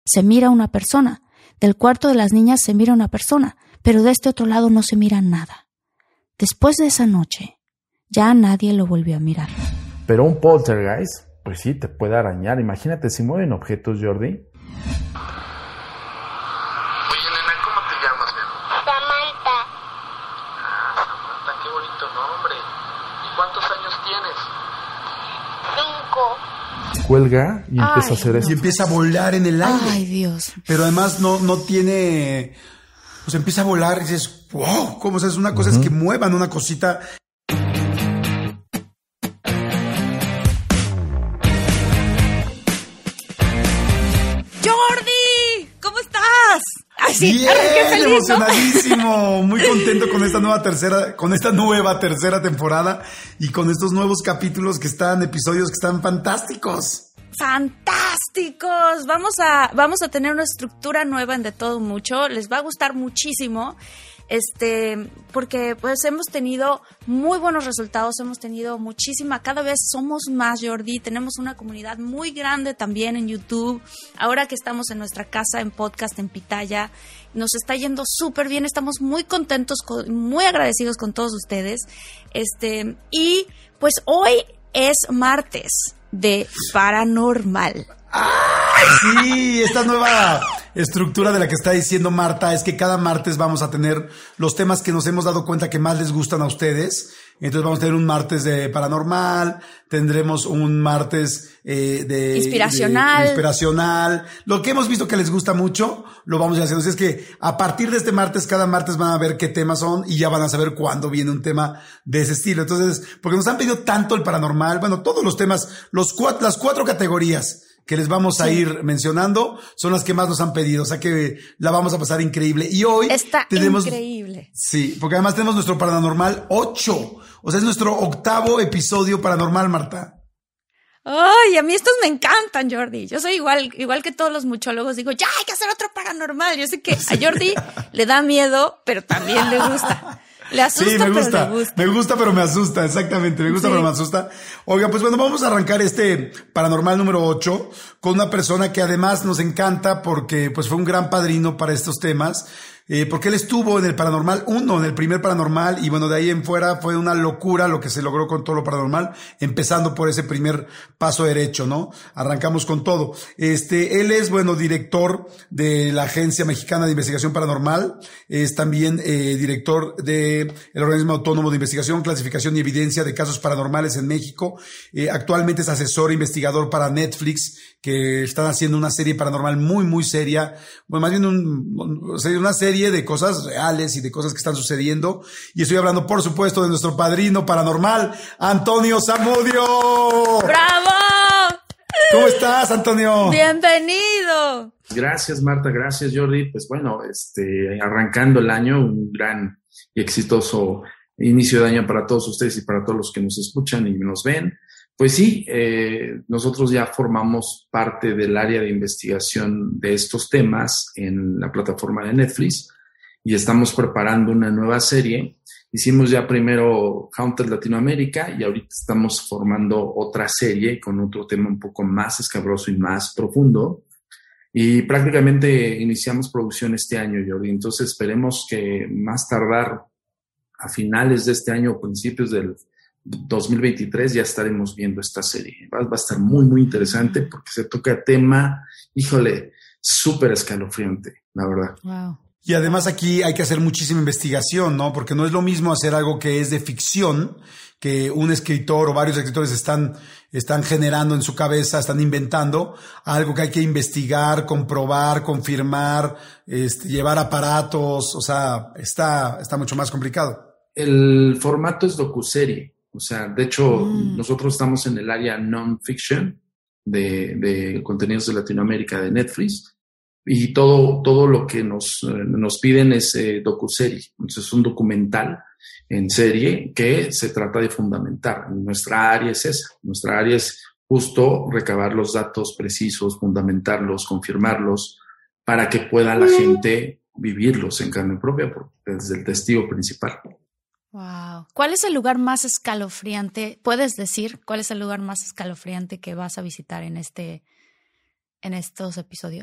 se mira una persona. Del cuarto de las niñas se mira una persona, pero de este otro lado no se mira nada. Después de esa noche, ya nadie lo volvió a mirar. Pero un poltergeist, pues sí, te puede arañar. Imagínate si mueven objetos, Jordi. Oye, nena, ¿cómo te llamas, mi amor? Samantha, Samantha, qué bonito nombre. ¿Y cuántos años tienes? 5. Cuelga y empieza a hacer eso. Y empieza a volar en el aire. Ay, Dios. Pero además no tiene... Pues empieza a volar y dices, wow, ¿cómo es? Una cosa es que muevan una cosita. ¡Jordi! ¿Cómo estás? Así, Bien, arranqué feliz, emocionadísimo, muy contento con esta nueva tercera temporada y con estos nuevos capítulos episodios que están fantásticos. ¡Fantásticos! Vamos a tener una estructura nueva en De Todo Mucho. Les va a gustar muchísimo. Porque pues hemos tenido muy buenos resultados, hemos tenido cada vez somos más, Jordi, tenemos una comunidad muy grande también en YouTube, ahora que estamos en nuestra casa en podcast en Pitaya, nos está yendo súper bien, estamos muy contentos, muy agradecidos con todos ustedes, y pues hoy es martes de Paranormal. ¡Ay, sí! Esta nueva estructura de la que está diciendo Marta es que cada martes vamos a tener los temas que nos hemos dado cuenta que más les gustan a ustedes. Entonces vamos a tener un martes de paranormal, tendremos un martes de inspiracional. Lo que hemos visto que les gusta mucho, lo vamos a ir haciendo. Así es que a partir de este martes, cada martes van a ver qué temas son y ya van a saber cuándo viene un tema de ese estilo. Entonces, porque nos han pedido tanto el paranormal, bueno, todos los temas, las 4 categorías que les vamos a ir mencionando son las que más nos han pedido, o sea que la vamos a pasar increíble. Y hoy tenemos increíble. Sí, porque además tenemos nuestro Paranormal 8, o sea, es nuestro 8º episodio paranormal, Marta. Ay, a mí estos me encantan, Jordi. Yo soy igual que todos los muchólogos, digo, ya hay que hacer otro paranormal. Yo sé que a Jordi le da miedo, pero también le gusta. Le asusta, sí, me gusta, pero le gusta. Me gusta, pero me asusta, exactamente. Me gusta, pero me asusta. Oiga, pues bueno, vamos a arrancar este Paranormal número 8 con una persona que además nos encanta porque pues fue un gran padrino para estos temas. Porque él estuvo en el Paranormal 1, en el primer Paranormal, y bueno, de ahí en fuera fue una locura lo que se logró con todo lo paranormal, empezando por ese primer paso derecho, ¿no? Arrancamos con todo. Él es, bueno, director de la Agencia Mexicana de Investigación Paranormal, es también director de el Organismo Autónomo de Investigación, Clasificación y Evidencia de Casos Paranormales en México. Actualmente es asesor investigador para Netflix, que están haciendo una serie paranormal muy, muy seria, bueno, más bien una serie de cosas reales y de cosas que están sucediendo. Y estoy hablando, por supuesto, de nuestro padrino paranormal, Antonio Zamudio. ¡Bravo! ¿Cómo estás, Antonio? ¡Bienvenido! Gracias, Marta, gracias, Jordi. Pues bueno, arrancando el año, un gran y exitoso inicio de año para todos ustedes y para todos los que nos escuchan y nos ven. Pues sí, nosotros ya formamos parte del área de investigación de estos temas en la plataforma de Netflix y estamos preparando una nueva serie. Hicimos ya primero Haunted Latinoamérica y ahorita estamos formando otra serie con otro tema un poco más escabroso y más profundo. Y prácticamente iniciamos producción este año, Jordi. Entonces esperemos que más tardar a finales de este año o principios del 2023 ya estaremos viendo esta serie. Va a estar muy, muy interesante porque se toca tema, híjole, súper escalofriante, la verdad. Wow. Y además aquí hay que hacer muchísima investigación, ¿no? Porque no es lo mismo hacer algo que es de ficción, que un escritor o varios escritores están generando en su cabeza, están inventando, algo que hay que investigar, comprobar, confirmar, llevar aparatos, o sea, está mucho más complicado. El formato es docuserie. O sea, de hecho, nosotros estamos en el área non-fiction de contenidos de Latinoamérica de Netflix y todo lo que nos piden es docuserie. Entonces es un documental en serie que se trata de fundamentar. Nuestra área es esa. Nuestra área es justo recabar los datos precisos, fundamentarlos, confirmarlos para que pueda la gente vivirlos en carne propia desde el testigo principal. Wow. ¿Cuál es el lugar más escalofriante? ¿Puedes decir cuál es el lugar más escalofriante que vas a visitar en estos episodios?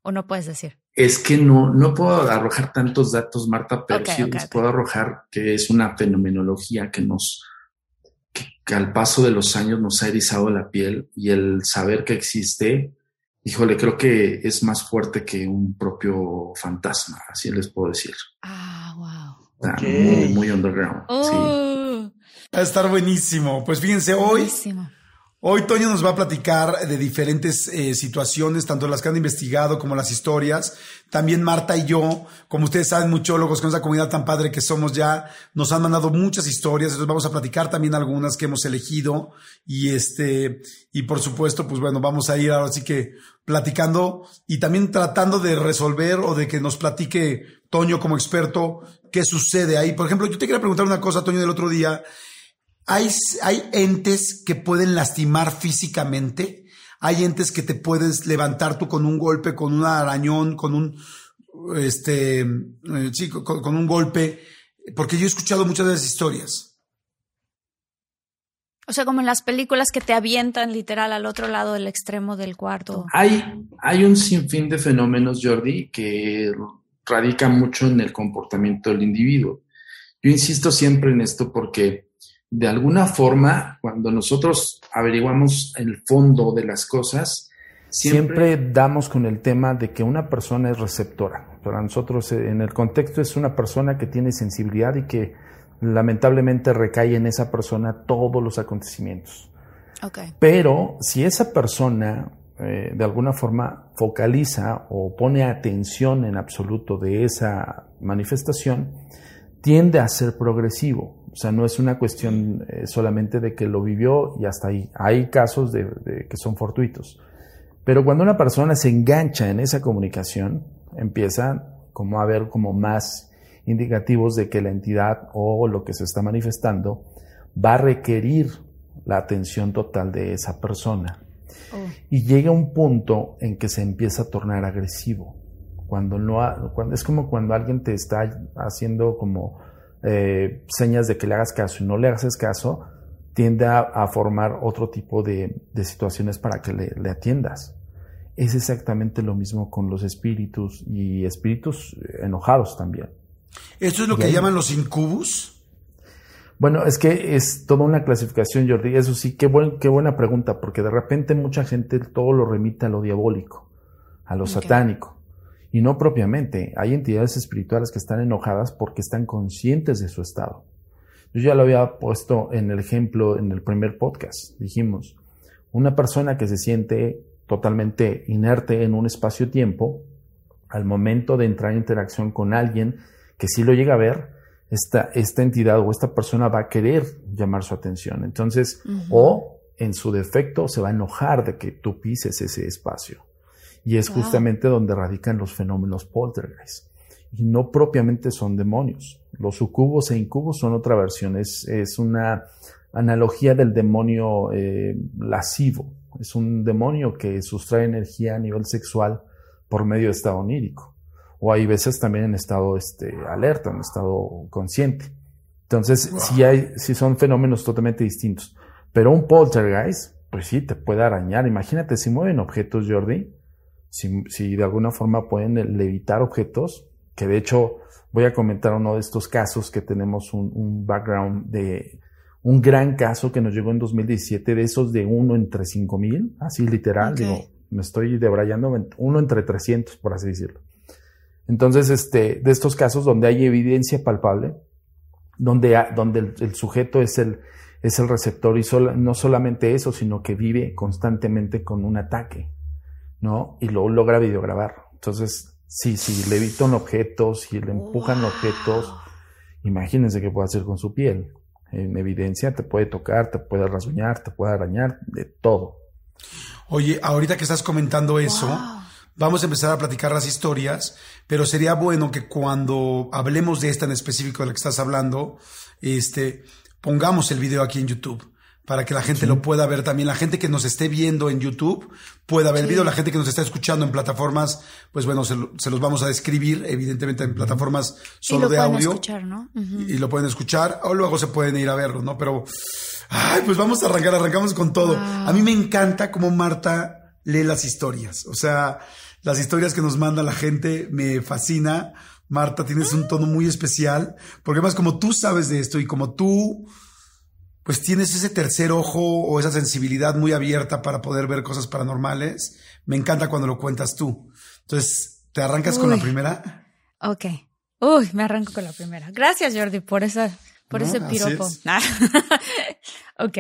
¿O no puedes decir? Es que no puedo arrojar tantos datos, Marta, pero puedo arrojar que es una fenomenología que al paso de los años nos ha erizado la piel, y el saber que existe, híjole, creo que es más fuerte que un propio fantasma, así les puedo decir. Wow. Okay. Muy underground. Sí. Va a estar buenísimo. Pues fíjense, hoy Toño nos va a platicar de diferentes situaciones, tanto las que han investigado como las historias. También Marta y yo, como ustedes saben, muchólogos con esa comunidad tan padre que somos ya, nos han mandado muchas historias. Entonces vamos a platicar también algunas que hemos elegido. Y por supuesto, pues bueno, vamos a ir ahora sí que platicando y también tratando de resolver o de que nos platique Toño como experto qué sucede ahí. Por ejemplo, yo te quería preguntar una cosa, Toño, del otro día. ¿Hay entes que pueden lastimar físicamente? ¿Hay entes que te puedes levantar tú con un golpe, con un arañón, con un golpe? Porque yo he escuchado muchas de esas historias. O sea, como en las películas que te avientan literal al otro lado del extremo del cuarto. Hay un sinfín de fenómenos, Jordi, que radica mucho en el comportamiento del individuo. Yo insisto siempre en esto porque de alguna forma, cuando nosotros averiguamos el fondo de las cosas, siempre damos con el tema de que una persona es receptora. Para nosotros, en el contexto, es una persona que tiene sensibilidad y que lamentablemente recae en esa persona todos los acontecimientos. Okay. Pero si esa persona de alguna forma focaliza o pone atención en absoluto de esa manifestación, tiende a ser progresivo. O sea, no es una cuestión solamente de que lo vivió y hasta ahí. Hay casos de que son fortuitos. Pero cuando una persona se engancha en esa comunicación, empieza como a haber como más indicativos de que la entidad o lo que se está manifestando va a requerir la atención total de esa persona. Y llega un punto en que se empieza a tornar agresivo. Cuando es como cuando alguien te está haciendo como señas de que le hagas caso y no le hagas caso, tiende a formar otro tipo de situaciones para que le atiendas. Es exactamente lo mismo con los espíritus y espíritus enojados también. ¿Esto es lo que llaman los incubus? Bueno, es que es toda una clasificación, Jordi. Eso sí, qué buena pregunta, porque de repente mucha gente todo lo remite a lo diabólico, a lo satánico. Y no propiamente. Hay entidades espirituales que están enojadas porque están conscientes de su estado. Yo ya lo había puesto en el ejemplo en el primer podcast. Dijimos, una persona que se siente totalmente inerte en un espacio-tiempo, al momento de entrar en interacción con alguien que sí lo llega a ver, esta entidad o esta persona va a querer llamar su atención. Entonces, o en su defecto se va a enojar de que tú pises ese espacio. Y es justamente donde radican los fenómenos poltergeist. Y no propiamente son demonios. Los sucubos e incubos son otra versión. Es una analogía del demonio lascivo. Es un demonio que sustrae energía a nivel sexual por medio de estado onírico. O hay veces también en estado alerta, en estado consciente. Entonces, sí son fenómenos totalmente distintos. Pero un poltergeist, pues sí, te puede arañar. Imagínate, si mueven objetos, Jordi, si de alguna forma pueden levitar objetos, que de hecho voy a comentar uno de estos casos que tenemos un background de un gran caso que nos llegó en 2017, de esos de 1 entre 5,000, así literal, digo, me estoy debrayando, 1 entre 300, por así decirlo. Entonces, de estos casos donde hay evidencia palpable, donde el sujeto es el receptor y no solamente eso, sino que vive constantemente con un ataque, ¿no? Y lo logra videograbar. Entonces, si levitan objetos, si le empujan objetos, imagínense qué puede hacer con su piel. En evidencia te puede tocar, te puede rasguñar, te puede arañar, de todo. Oye, ahorita que estás comentando eso, vamos a empezar a platicar las historias, pero sería bueno que cuando hablemos de esta en específico de la que estás hablando, pongamos el video aquí en YouTube para que la gente lo pueda ver también. La gente que nos esté viendo en YouTube pueda ver el video. La gente que nos está escuchando en plataformas, pues bueno, se los vamos a describir, evidentemente en plataformas solo de audio. Escuchar, ¿no? Y lo pueden escuchar o luego se pueden ir a verlo, ¿no? Pero, pues vamos a arrancamos con todo. A mí me encanta cómo Marta lee las historias. O sea, las historias que nos manda la gente, me fascina. Marta, tienes un tono muy especial, porque además como tú sabes de esto y como tú pues tienes ese tercer ojo o esa sensibilidad muy abierta para poder ver cosas paranormales, me encanta cuando lo cuentas tú. Entonces, ¿te arrancas con la primera? Ok. Me arranco con la primera. Gracias, Jordi, por ese piropo. Ok.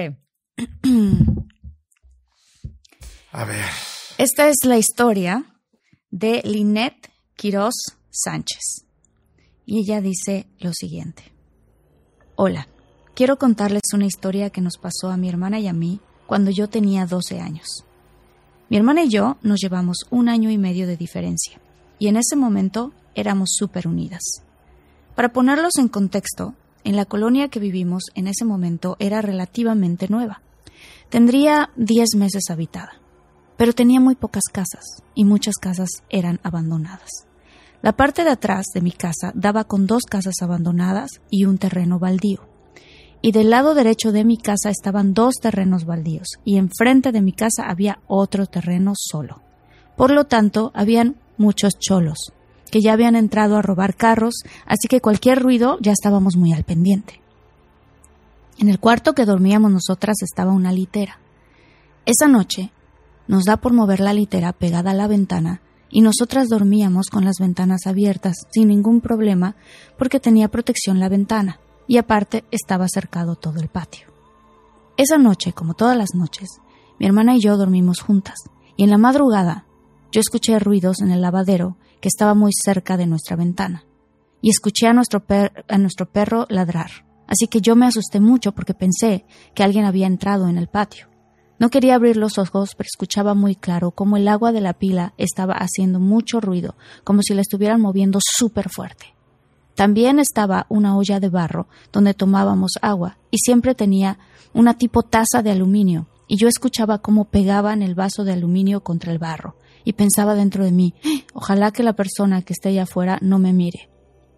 A ver. Esta es la historia de Lynette Quiroz Sánchez. Y ella dice lo siguiente. Hola, quiero contarles una historia que nos pasó a mi hermana y a mí cuando yo tenía 12 años. Mi hermana y yo nos llevamos 1 año y medio de diferencia, y en ese momento éramos súper unidas. Para ponerlos en contexto, en la colonia que vivimos en ese momento era relativamente nueva. Tendría 10 meses habitada, pero tenía muy pocas casas, y muchas casas eran abandonadas. La parte de atrás de mi casa daba con 2 casas abandonadas y un terreno baldío. Y del lado derecho de mi casa estaban 2 terrenos baldíos, y enfrente de mi casa había otro terreno solo. Por lo tanto, habían muchos cholos, que ya habían entrado a robar carros, así que cualquier ruido ya estábamos muy al pendiente. En el cuarto que dormíamos nosotras estaba una litera. Esa noche nos da por mover la litera pegada a la ventana y nosotras dormíamos con las ventanas abiertas sin ningún problema porque tenía protección la ventana y aparte estaba cercado todo el patio. Esa noche, como todas las noches, mi hermana y yo dormimos juntas y en la madrugada yo escuché ruidos en el lavadero que estaba muy cerca de nuestra ventana y escuché a nuestro perro ladrar, así que yo me asusté mucho porque pensé que alguien había entrado en el patio. No quería abrir los ojos, pero escuchaba muy claro cómo el agua de la pila estaba haciendo mucho ruido, como si la estuvieran moviendo súper fuerte. También estaba una olla de barro donde tomábamos agua y siempre tenía una tipo taza de aluminio y yo escuchaba cómo pegaban el vaso de aluminio contra el barro y pensaba dentro de mí, ojalá que la persona que esté allá afuera no me mire.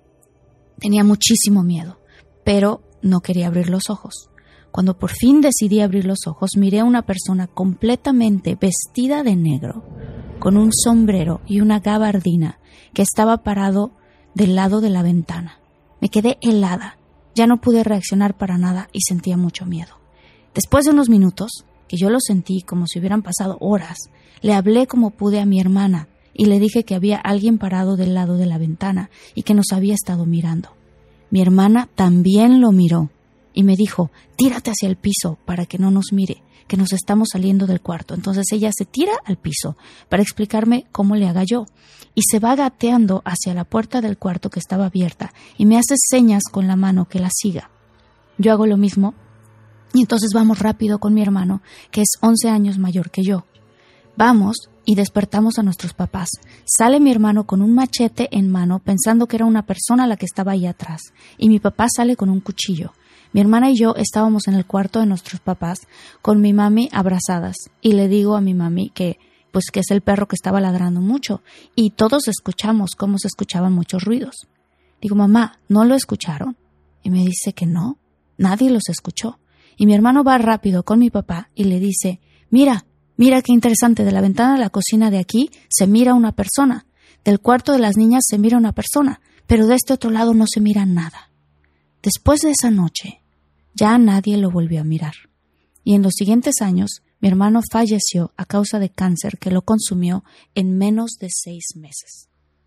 Tenía muchísimo miedo, pero no quería abrir los ojos. Cuando por fin decidí abrir los ojos, miré a una persona completamente vestida de negro, con un sombrero y una gabardina, que estaba parado del lado de la ventana. Me quedé helada, ya no pude reaccionar para nada y sentía mucho miedo. Después de unos minutos, que yo lo sentí como si hubieran pasado horas, le hablé como pude a mi hermana y le dije que había alguien parado del lado de la ventana y que nos había estado mirando. Mi hermana también lo miró y me dijo, tírate hacia el piso para que no nos mire, que nos estamos saliendo del cuarto. Entonces ella se tira al piso para explicarme cómo le haga yo y se va gateando hacia la puerta del cuarto que estaba abierta y me hace señas con la mano que la siga. Yo hago lo mismo y entonces vamos rápido con mi hermano, que es 11 años mayor que yo. Vamos y despertamos a nuestros papás. Sale mi hermano con un machete en mano pensando que era una persona la que estaba ahí atrás y mi papá sale con un cuchillo. Mi hermana y yo estábamos en el cuarto de nuestros papás con mi mami abrazadas y le digo a mi mami que es el perro que estaba ladrando mucho y todos escuchamos cómo se escuchaban muchos ruidos. Digo, mamá, ¿no lo escucharon? Y me dice que no, nadie los escuchó. Y mi hermano va rápido con mi papá y le dice, mira qué interesante, de la ventana de la cocina de aquí se mira una persona, del cuarto de las niñas se mira una persona, pero de este otro lado no se mira nada. Después de esa noche, ya nadie lo volvió a mirar. Y en los siguientes años, mi hermano falleció a causa de cáncer que lo consumió en menos de 6 meses.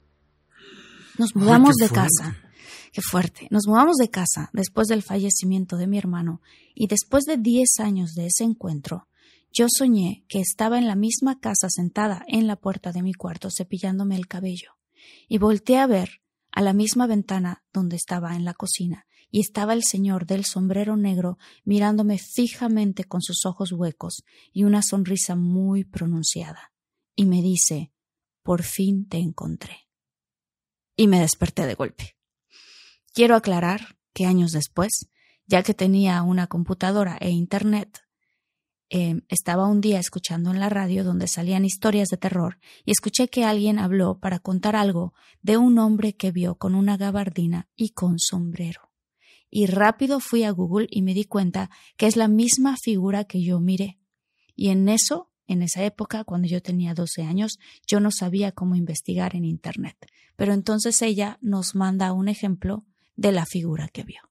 Nos mudamos de casa. Qué fuerte. Nos mudamos de casa después del fallecimiento de mi hermano y después de 10 años de ese encuentro, yo soñé que estaba en la misma casa sentada en la puerta de mi cuarto cepillándome el cabello y volteé a ver a la misma ventana donde estaba en la cocina y estaba el señor del sombrero negro mirándome fijamente con sus ojos huecos y una sonrisa muy pronunciada y me dice, por fin te encontré. Y me desperté de golpe. Quiero aclarar que años después, ya que tenía una computadora e internet, estaba un día escuchando en la radio donde salían historias de terror y escuché que alguien habló para contar algo de un hombre que vio con una gabardina y con sombrero. Y rápido fui a Google y me di cuenta que es la misma figura que yo miré. Y en eso en esa época, cuando yo tenía 12 años, yo no sabía cómo investigar en Internet. Pero entonces ella nos manda un ejemplo de la figura que vio.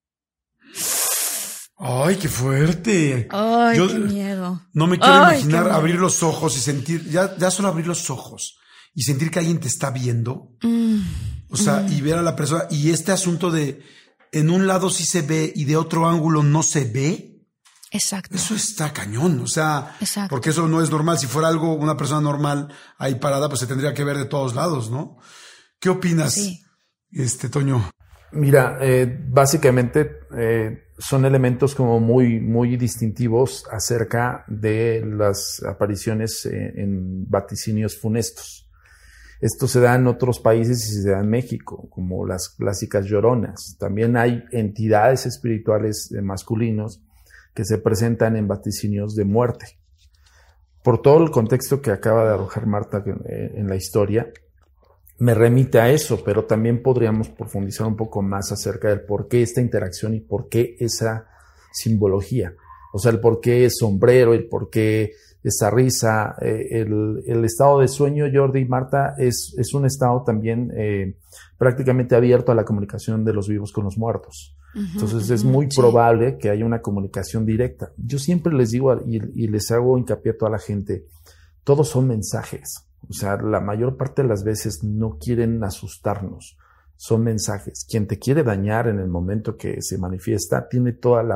¡Ay, qué fuerte! ¡Ay, qué miedo! No me quiero imaginar abrir los ojos y sentir, ya solo abrir los ojos y sentir que alguien te está viendo. O sea, y ver a la persona. Y este asunto de en un lado sí se ve y de otro ángulo no se ve. Exacto. Eso está cañón. O sea, exacto. Porque eso no es normal. Si fuera algo, una persona normal ahí parada, pues se tendría que ver de todos lados, ¿no? ¿Qué opinas, Toño? Mira, básicamente son elementos como muy, muy distintivos acerca de las apariciones en vaticinios funestos. Esto se da en otros países y se da en México, como las clásicas lloronas. También hay entidades espirituales masculinos que se presentan en vaticinios de muerte. Por todo el contexto que acaba de arrojar Marta en la historia, me remite a eso, pero también podríamos profundizar un poco más acerca del por qué esta interacción y por qué esa simbología. O sea, el por qué es sombrero, el por qué esa risa. El estado de sueño, Jordi y Marta, es un estado también prácticamente abierto a la comunicación de los vivos con los muertos. Entonces es muy probable que haya una comunicación directa. Yo siempre les digo y les hago hincapié a toda la gente, todos son mensajes. O sea, la mayor parte de las veces no quieren asustarnos, son mensajes. Quien te quiere dañar en el momento que se manifiesta tiene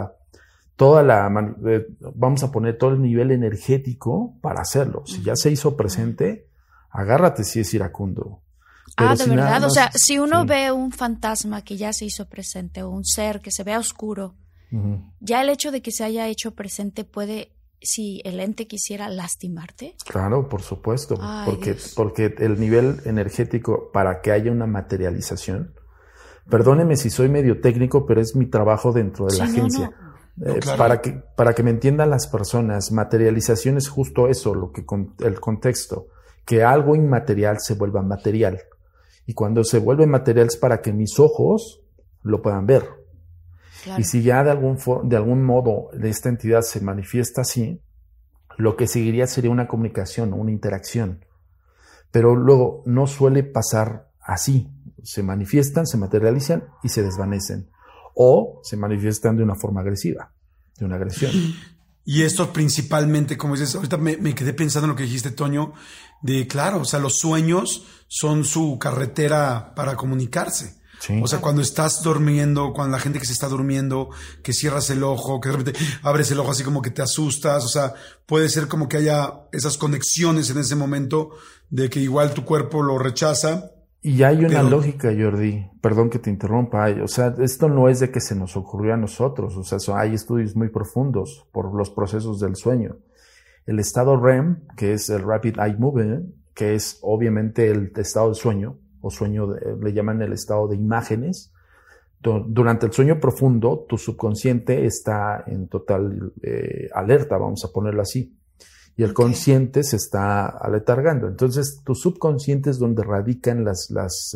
vamos a poner todo el nivel energético para hacerlo. Si ya se hizo presente, agárrate si es iracundo. Pero de verdad, o sea, si uno ve un fantasma que ya se hizo presente o un ser que se vea oscuro, ya el hecho de que se haya hecho presente puede, si el ente quisiera lastimarte. Claro, por supuesto, porque el nivel energético para que haya una materialización, perdóneme si soy medio técnico, pero es mi trabajo dentro de la agencia. Claro. Para que me entiendan las personas, materialización es justo eso, el contexto, que algo inmaterial se vuelva material. Y cuando se vuelve material es para que mis ojos lo puedan ver. Claro. Y si ya de algún modo esta entidad se manifiesta así, lo que seguiría sería una comunicación, una interacción. Pero luego no suele pasar así. Se manifiestan, se materializan y se desvanecen. O se manifiestan de una forma agresiva, de una agresión. Y esto principalmente, como dices, ahorita me quedé pensando en lo que dijiste, Toño, de claro, o sea, los sueños son su carretera para comunicarse. Sí. O sea, cuando estás durmiendo, cuando la gente que se está durmiendo, que cierras el ojo, que de repente abres el ojo así como que te asustas, o sea, puede ser como que haya esas conexiones en ese momento de que igual tu cuerpo lo rechaza. Y hay una lógica, Jordi, perdón que te interrumpa, o sea, esto no es de que se nos ocurrió a nosotros, o sea, hay estudios muy profundos por los procesos del sueño. El estado REM, que es el Rapid Eye Movement, que es obviamente el estado de sueño, o sueño, le llaman el estado de imágenes. Durante el sueño profundo, tu subconsciente está en total alerta, vamos a ponerlo así. Y el consciente se está aletargando. Entonces, tu subconsciente es donde radican las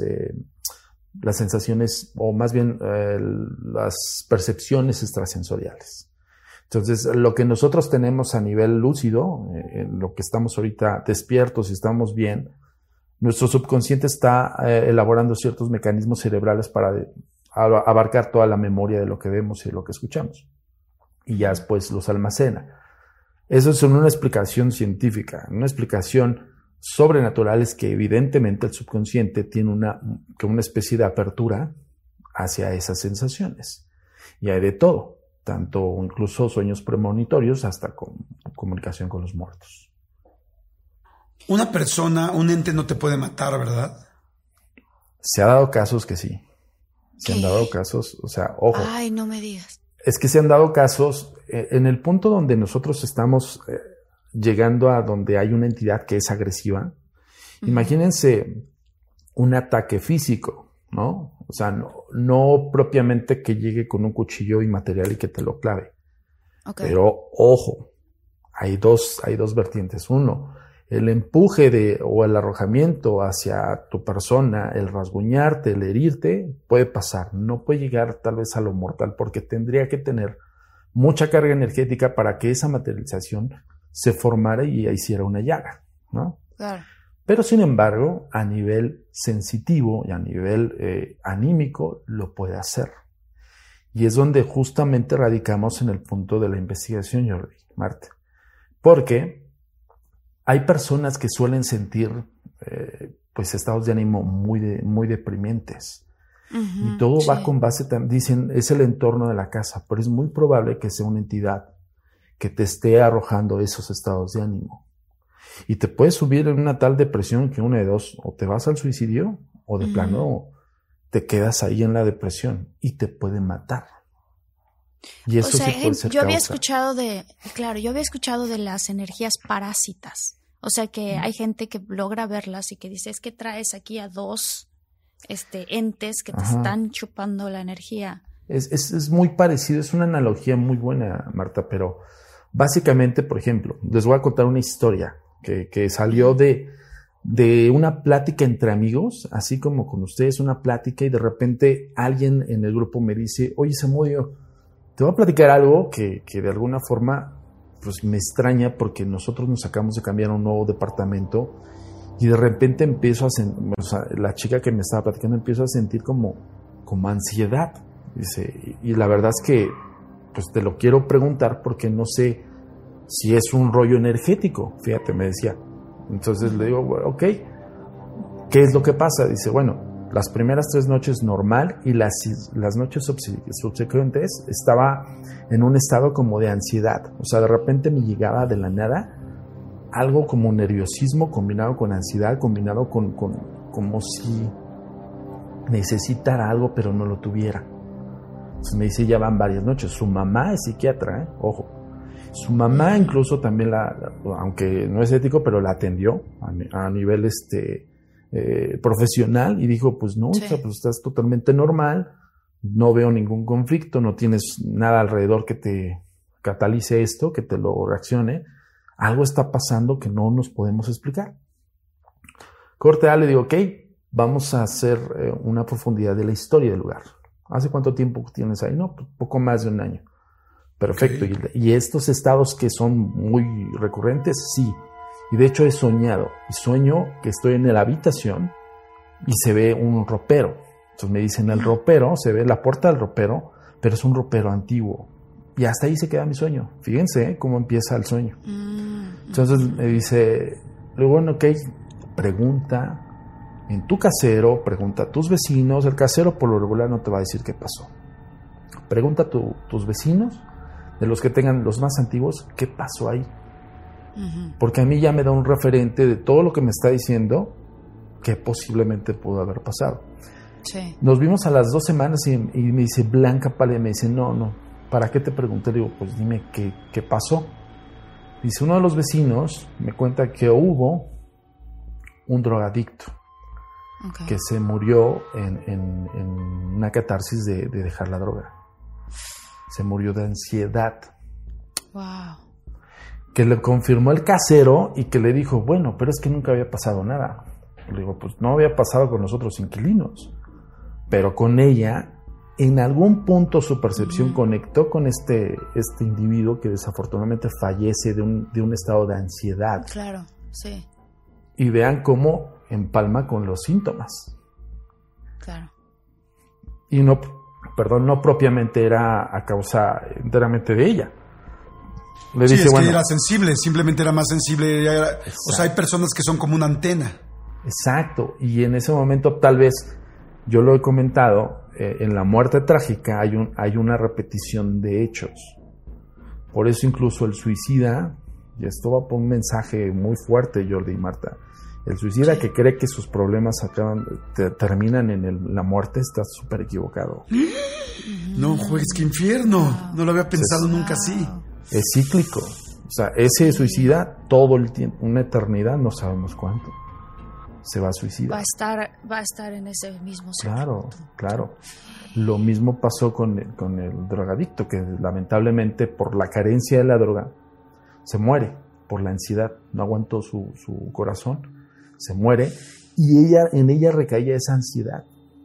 sensaciones, o más bien las percepciones extrasensoriales. Entonces, lo que nosotros tenemos a nivel lúcido, en lo que estamos ahorita despiertos y estamos bien, nuestro subconsciente está elaborando ciertos mecanismos cerebrales para abarcar toda la memoria de lo que vemos y de lo que escuchamos. Y ya después los almacena. Eso es una explicación científica, una explicación sobrenatural es que evidentemente el subconsciente tiene una especie de apertura hacia esas sensaciones. Y hay de todo, tanto incluso sueños premonitorios hasta con comunicación con los muertos. Una persona, un ente no te puede matar, ¿verdad? Se ha dado casos que sí. Se han dado casos, o sea, ojo. Ay, no me digas. Es que se han dado casos en el punto donde nosotros estamos llegando a donde hay una entidad que es agresiva. Imagínense un ataque físico, ¿no? O sea, no propiamente que llegue con un cuchillo inmaterial y que te lo clave. Okay. Pero, ojo, hay dos vertientes. Uno, el empuje o el arrojamiento hacia tu persona, el rasguñarte, el herirte, puede pasar. No puede llegar tal vez a lo mortal porque tendría que tener mucha carga energética para que esa materialización se formara y hiciera una llaga, ¿no? Claro. Pero sin embargo, a nivel sensitivo y a nivel anímico lo puede hacer. Y es donde justamente radicamos en el punto de la investigación, Jordi, Marta. Porque hay personas que suelen sentir pues estados de ánimo muy deprimentes. Y todo va con base, dicen, es el entorno de la casa, pero es muy probable que sea una entidad que te esté arrojando esos estados de ánimo. Y te puedes subir en una tal depresión que una de dos, o te vas al suicidio, o de plano te quedas ahí en la depresión y te puede matar. Y eso sí puede ser yo había escuchado de las energías parásitas. O sea que hay gente que logra verlas y que dice, es que traes aquí a dos entes que te están chupando la energía. Es muy parecido, es una analogía muy buena, Marta, pero básicamente, por ejemplo, les voy a contar una historia que salió de una plática entre amigos, así como con ustedes, una plática, y de repente alguien en el grupo me dice, oye, Samudio, te voy a platicar algo que de alguna forma pues me extraña, porque nosotros nos acabamos de cambiar a un nuevo departamento y de repente empiezo la chica que me estaba platicando empiezo a sentir como ansiedad. Dice, y la verdad es que pues te lo quiero preguntar porque no sé si es un rollo energético, fíjate, me decía. Entonces le digo, bueno, ok, ¿qué es lo que pasa? Dice, bueno, las primeras 3 noches normal y las noches subsecuentes estaba en un estado como de ansiedad. O sea, de repente me llegaba de la nada algo como nerviosismo combinado con ansiedad, combinado con como si necesitara algo pero no lo tuviera. Entonces me dice, ya van varias noches. Su mamá es psiquiatra, ojo. Su mamá incluso también aunque no es ético, pero la atendió a nivel profesional y dijo, pues no, hija, pues estás totalmente normal, no veo ningún conflicto, no tienes nada alrededor que te catalice esto, que te lo reaccione, algo está pasando que no nos podemos explicar. Corte A, le digo, ok, vamos a hacer una profundidad de la historia del lugar. ¿Hace cuánto tiempo tienes ahí? No, poco más de 1 año. Perfecto. Okay. ¿Y estos estados que son muy recurrentes? Sí. Y de hecho he soñado. Y sueño que estoy en la habitación y se ve un ropero. Entonces me dicen, el ropero, se ve la puerta del ropero, pero es un ropero antiguo. Y hasta ahí se queda mi sueño. Fíjense cómo empieza el sueño. Entonces me dice, bueno, ok, pregunta en tu casero, pregunta a tus vecinos. El casero por lo regular no te va a decir qué pasó. Pregunta a tus vecinos, de los que tengan los más antiguos, qué pasó ahí. Porque a mí ya me da un referente de todo lo que me está diciendo que posiblemente pudo haber pasado. Sí. Nos vimos a las 2 semanas y me dice, blanca pálida, me dice, no, ¿para qué te pregunté? Le digo, pues dime qué pasó. Dice, uno de los vecinos me cuenta que hubo un drogadicto que se murió en una catarsis de dejar la droga. Se murió de ansiedad. Wow. Que le confirmó el casero y que le dijo, bueno, pero es que nunca había pasado nada. Le digo, pues no había pasado con los otros inquilinos, pero con ella, en algún punto su percepción conectó con este individuo que desafortunadamente fallece de un estado de ansiedad. Claro, sí. Y vean cómo empalma con los síntomas. Claro. Y no propiamente era a causa enteramente de ella. Le sí, dice, es bueno, que era sensible, simplemente era más sensible. O sea, hay personas que son como una antena. Exacto, y en ese momento tal vez, yo lo he comentado, en la muerte trágica hay una repetición de hechos. Por eso incluso el suicida, y esto va por un mensaje muy fuerte, Jordi y Marta, el suicida que cree que sus problemas terminan en la muerte está súper equivocado. No juegues, qué infierno. No lo había pensado nunca así. Es cíclico. O sea, ese suicida todo el tiempo, una eternidad, no sabemos cuánto, se va a suicidar. Va a estar en ese mismo ciclo. Claro. Lo mismo pasó con el drogadicto, que lamentablemente por la carencia de la droga se muere por la ansiedad, no aguantó su corazón, se muere y en ella recaía esa ansiedad.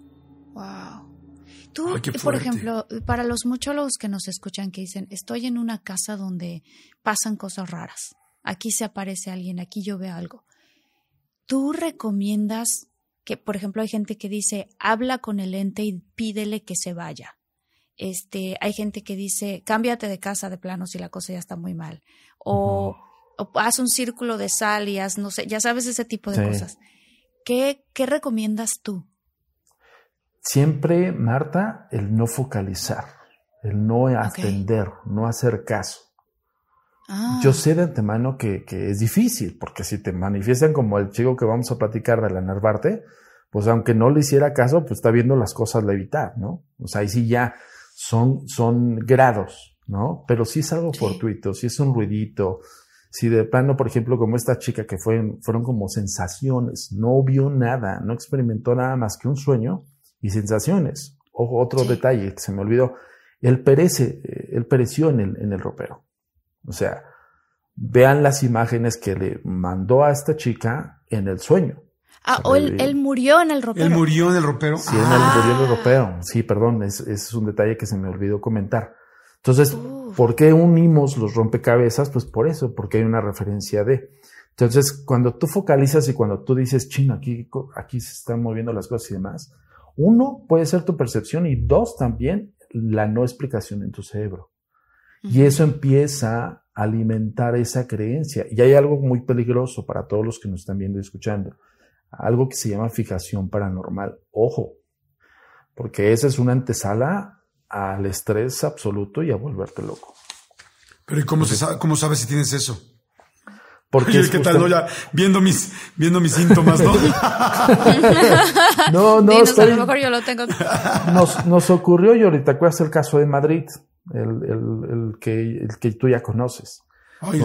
Wow. Tú, por ejemplo, para los muchólogos que nos escuchan que dicen, estoy en una casa donde pasan cosas raras, aquí se aparece alguien, aquí yo veo algo. ¿Tú recomiendas que, por ejemplo, hay gente que dice, habla con el ente y pídele que se vaya? Hay gente que dice, cámbiate de casa de plano si la cosa ya está muy mal. O haz un círculo de sal y haz, no sé, ya sabes, ese tipo de cosas. ¿Qué recomiendas tú? Siempre, Marta, el no focalizar, el no atender, no hacer caso. Yo sé de antemano que es difícil, porque si te manifiestan como el chico que vamos a platicar de la Narvarte, pues aunque no le hiciera caso, pues está viendo las cosas levitar, ¿no? O sea, ahí sí ya son grados, ¿no? Pero si es algo fortuito, si es un ruidito, si de plano, por ejemplo, como esta chica que fueron como sensaciones, no vio nada, no experimentó nada más que un sueño y sensaciones. Ojo, otro detalle que se me olvidó, él pereció en el ropero. O sea, vean las imágenes que le mandó a esta chica en el sueño. Él murió en el ropero. ¿Él murió en el ropero? Sí, murió en el ropero. Sí, perdón, es un detalle que se me olvidó comentar. Entonces, ¿por qué unimos los rompecabezas? Pues por eso, porque hay una referencia de. Entonces, cuando tú focalizas y cuando tú dices, chino, aquí se están moviendo las cosas y demás, uno, puede ser tu percepción y dos, también la no explicación en tu cerebro. Y eso empieza a alimentar esa creencia. Y hay algo muy peligroso para todos los que nos están viendo y escuchando. Algo que se llama fijación paranormal. Ojo, porque esa es una antesala al estrés absoluto y a volverte loco. Pero ¿y cómo sabes si tienes eso? Porque ¿qué tal? No, ya viendo mis síntomas, ¿no? No, Dinos, a lo mejor yo lo tengo. Nos ocurrió, y ahorita acuerdas el caso de Madrid, el que tú ya conoces. Ay,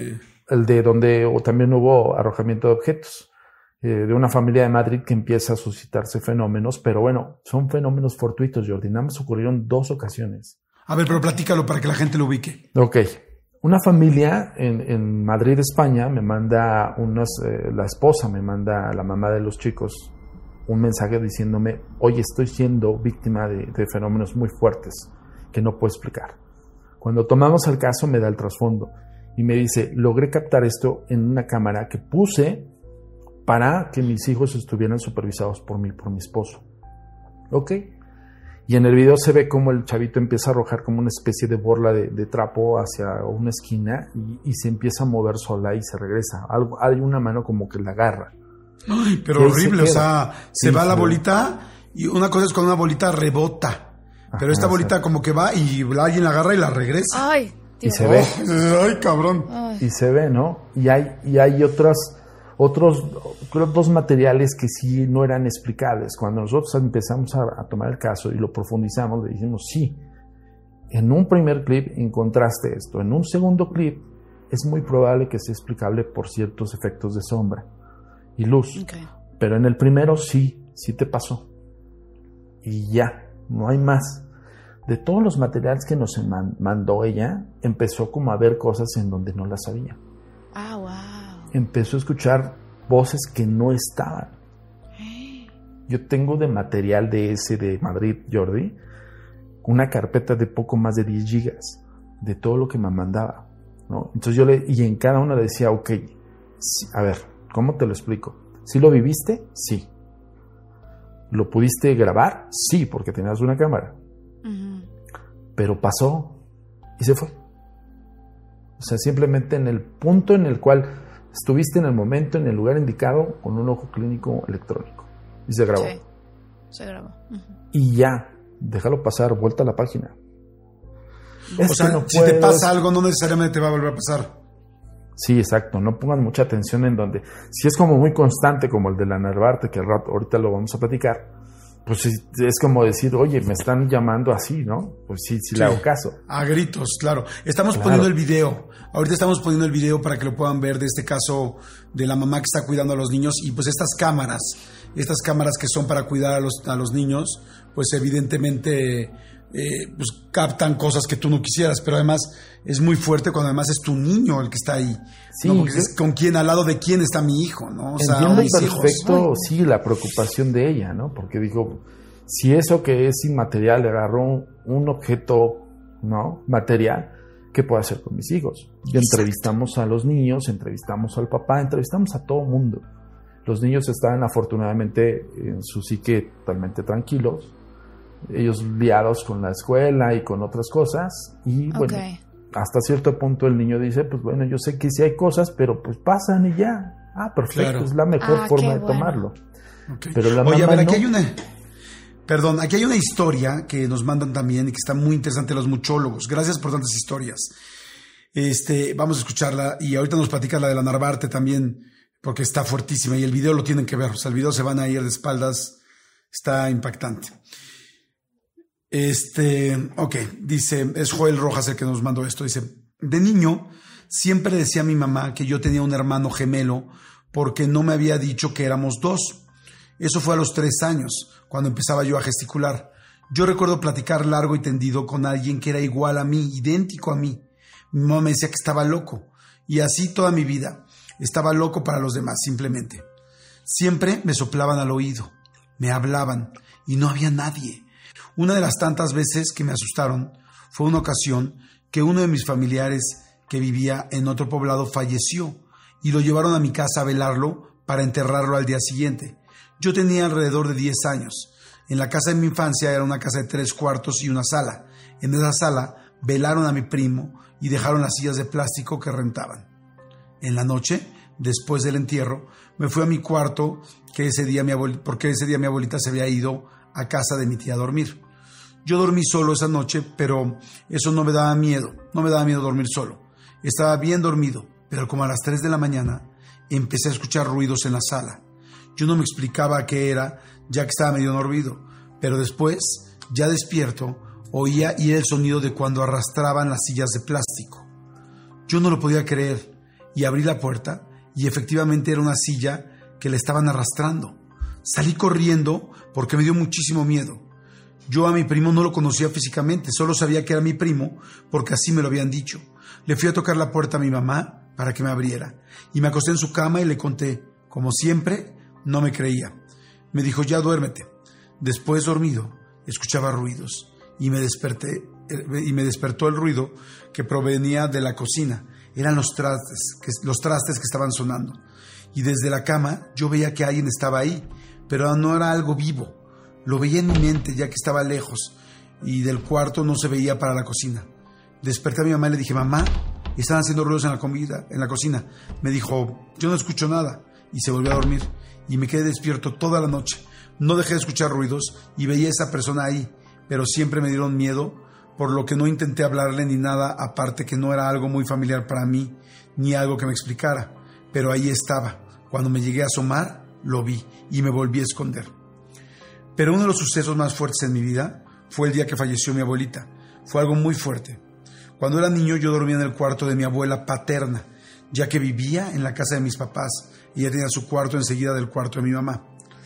donde también hubo arrojamiento de objetos. De una familia de Madrid que empieza a suscitarse fenómenos, pero bueno, son fenómenos fortuitos, Jordi. Nada más ocurrieron 2 ocasiones. A ver, pero platícalo para que la gente lo ubique. Ok. Una familia en Madrid, España, me manda la esposa me manda a la mamá de los chicos un mensaje diciéndome, oye, estoy siendo víctima de fenómenos muy fuertes que no puedo explicar. Cuando tomamos el caso me da el trasfondo y me dice, logré captar esto en una cámara que puse para que mis hijos estuvieran supervisados por mi esposo. Ok. Y en el video se ve como el chavito empieza a arrojar como una especie de borla de trapo hacia una esquina y se empieza a mover sola y se regresa. Hay una mano como que la agarra. Ay, pero horrible, o sea, se va la bolita y una cosa es cuando una bolita rebota. Pero esta bolita como que va y alguien la agarra y la regresa. Ay, y se ve. Ay, cabrón. Ay. Y se ve, ¿no? Y hay otros 2 materiales que sí no eran explicables. Cuando nosotros empezamos a tomar el caso y lo profundizamos, le dijimos, sí, en un primer clip encontraste esto. En un segundo clip es muy probable que sea explicable por ciertos efectos de sombra y luz. Okay. Pero en el primero sí te pasó. Y ya, no hay más. De todos los materiales que nos mandó ella, empezó como a ver cosas en donde no las sabía. Ah, wow. Empezó a escuchar voces que no estaban. Yo tengo de material de Madrid, Jordi, una carpeta de poco más de 10 gigas de todo lo que me mandaba, ¿no? Entonces y en cada una le decía, ok, sí, a ver, ¿cómo te lo explico? ¿Sí lo viviste? Sí. ¿Lo pudiste grabar? Sí, porque tenías una cámara. Uh-huh. Pero pasó y se fue. O sea, simplemente en el punto en el cual estuviste en el momento, en el lugar indicado, con un ojo clínico electrónico. Y se grabó. Sí, se grabó. Uh-huh. Y ya, déjalo pasar, vuelta a la página. O sea, no si te pasa algo, no necesariamente te va a volver a pasar. Sí, exacto. No pongan mucha atención en donde... Si es como muy constante, como el de la Narvarte, que ahorita lo vamos a platicar, pues es como decir, oye, me están llamando así, ¿no? Pues sí le hago caso. A gritos, claro. Estamos poniendo el video. Ahorita estamos poniendo el video para que lo puedan ver de este caso de la mamá que está cuidando a los niños. Y pues estas cámaras que son para cuidar a los niños, pues evidentemente pues captan cosas que tú no quisieras. Pero además es muy fuerte cuando además es tu niño el que está ahí. Sí, ¿no? Porque es con quién, al lado de quién está mi hijo, ¿no? O sea, entiendo mis perfecto, hijos. Sí, la preocupación de ella, ¿no? Porque dijo, si eso que es inmaterial le agarró un objeto, ¿no? Material, ¿qué puedo hacer con mis hijos? Y entrevistamos a los niños, entrevistamos al papá, entrevistamos a todo mundo. Los niños estaban afortunadamente en su psique totalmente tranquilos, ellos liados con la escuela y con otras cosas, y bueno, hasta cierto punto el niño dice, pues bueno, yo sé que sí hay cosas, pero pues pasan y ya. Perfecto, claro. Es la mejor forma de tomarlo. Okay. Pero la Oye, a ver, aquí no. Aquí hay una historia que nos mandan también y que está muy interesante los muchólogos. Gracias por tantas historias. Vamos a escucharla y ahorita nos platica la de la Narvarte también, porque está fuertísima y el video lo tienen que ver. O sea, el video se van a ir de espaldas. Está impactante. Dice, es Joel Rojas el que nos mandó esto. Dice, de niño siempre decía a mi mamá que yo tenía un hermano gemelo porque no me había dicho que éramos dos. Eso fue a los 3 años, cuando empezaba yo a gesticular. Yo recuerdo platicar largo y tendido con alguien que era igual a mí, idéntico a mí. Mi mamá me decía que estaba loco, y así toda mi vida. Estaba loco para los demás, simplemente. Siempre me soplaban al oído, me hablaban, y no había nadie. Una de las tantas veces que me asustaron fue una ocasión que uno de mis familiares que vivía en otro poblado falleció, y lo llevaron a mi casa a velarlo para enterrarlo al día siguiente. Yo tenía alrededor de 10 años. En la casa de mi infancia era una casa de 3 cuartos y una sala. En esa sala velaron a mi primo y dejaron las sillas de plástico que rentaban. En la noche, después del entierro, me fui a mi cuarto porque ese día mi abuelita se había ido a casa de mi tía a dormir. Yo dormí solo esa noche, pero eso no me daba miedo. No me daba miedo dormir solo. Estaba bien dormido, pero como a las 3 de la mañana empecé a escuchar ruidos en la sala. Yo no me explicaba qué era, ya que estaba medio dormido, pero después, ya despierto, oía y era el sonido de cuando arrastraban las sillas de plástico. Yo no lo podía creer y abrí la puerta y efectivamente era una silla que le estaban arrastrando. Salí corriendo porque me dio muchísimo miedo. Yo a mi primo no lo conocía físicamente, solo sabía que era mi primo porque así me lo habían dicho. Le fui a tocar la puerta a mi mamá para que me abriera y me acosté en su cama y le conté. Como siempre, no me creía. Me dijo, ya duérmete. Después, dormido, escuchaba ruidos y me despertó el ruido que provenía de la cocina. Eran los trastes que estaban sonando. Y desde la cama yo veía que alguien estaba ahí, pero no era algo vivo. Lo veía en mi mente ya que estaba lejos y del cuarto no se veía para la cocina. Desperté a mi mamá y le dije, mamá, están haciendo ruidos en la cocina. Me dijo, yo no escucho nada, y se volvió a dormir. Y me quedé despierto toda la noche. No dejé de escuchar ruidos y veía a esa persona ahí, pero siempre me dieron miedo, por lo que no intenté hablarle ni nada, aparte que no era algo muy familiar para mí, ni algo que me explicara. Pero ahí estaba. Cuando me llegué a asomar, lo vi y me volví a esconder. Pero uno de los sucesos más fuertes en mi vida fue el día que falleció mi abuelita. Fue algo muy fuerte. Cuando era niño yo dormía en el cuarto de mi abuela paterna, ya que vivía en la casa de mis papás y ella tenía su cuarto enseguida del cuarto de mi mamá.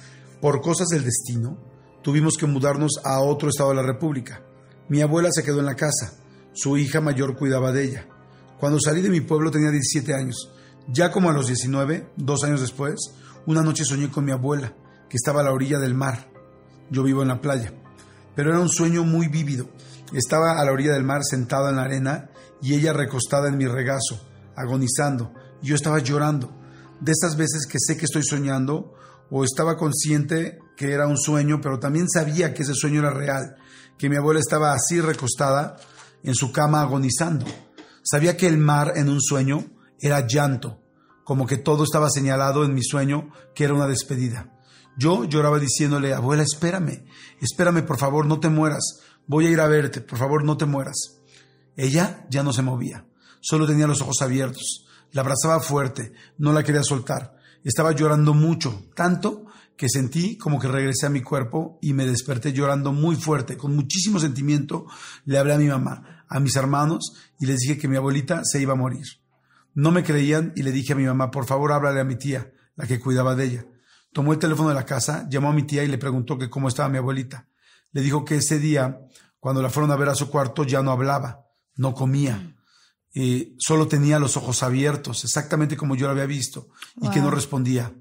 Por cosas del destino, tuvimos que mudarnos a otro estado de la República. Mi abuela se quedó en la casa, su hija mayor cuidaba de ella. Cuando salí de mi pueblo tenía 17 años. Ya como a los 19, 2 años después, una noche soñé con mi abuela, que estaba a la orilla del mar. Yo vivo en la playa, pero era un sueño muy vívido. Estaba a la orilla del mar sentada en la arena y ella recostada en mi regazo, agonizando, y yo estaba llorando. De esas veces que sé que estoy soñando, o estaba consciente que era un sueño, pero también sabía que ese sueño era real, que mi abuela estaba así recostada en su cama agonizando. Sabía que el mar en un sueño era llanto, como que todo estaba señalado en mi sueño que era una despedida. Yo lloraba diciéndole, abuela, espérame, por favor, no te mueras, voy a ir a verte, por favor, no te mueras. Ella ya no se movía, solo tenía los ojos abiertos. La abrazaba fuerte, no la quería soltar. Estaba llorando mucho, tanto que sentí como que regresé a mi cuerpo y me desperté llorando muy fuerte, con muchísimo sentimiento. Le hablé a mi mamá, a mis hermanos y les dije que mi abuelita se iba a morir. No me creían y le dije a mi mamá, por favor, háblale a mi tía, la que cuidaba de ella. Tomó el teléfono de la casa, llamó a mi tía y le preguntó que cómo estaba mi abuelita. Le dijo que ese día, cuando la fueron a ver a su cuarto, ya no hablaba, no comía. Solo tenía los ojos abiertos, exactamente como yo lo había visto, y que no respondía.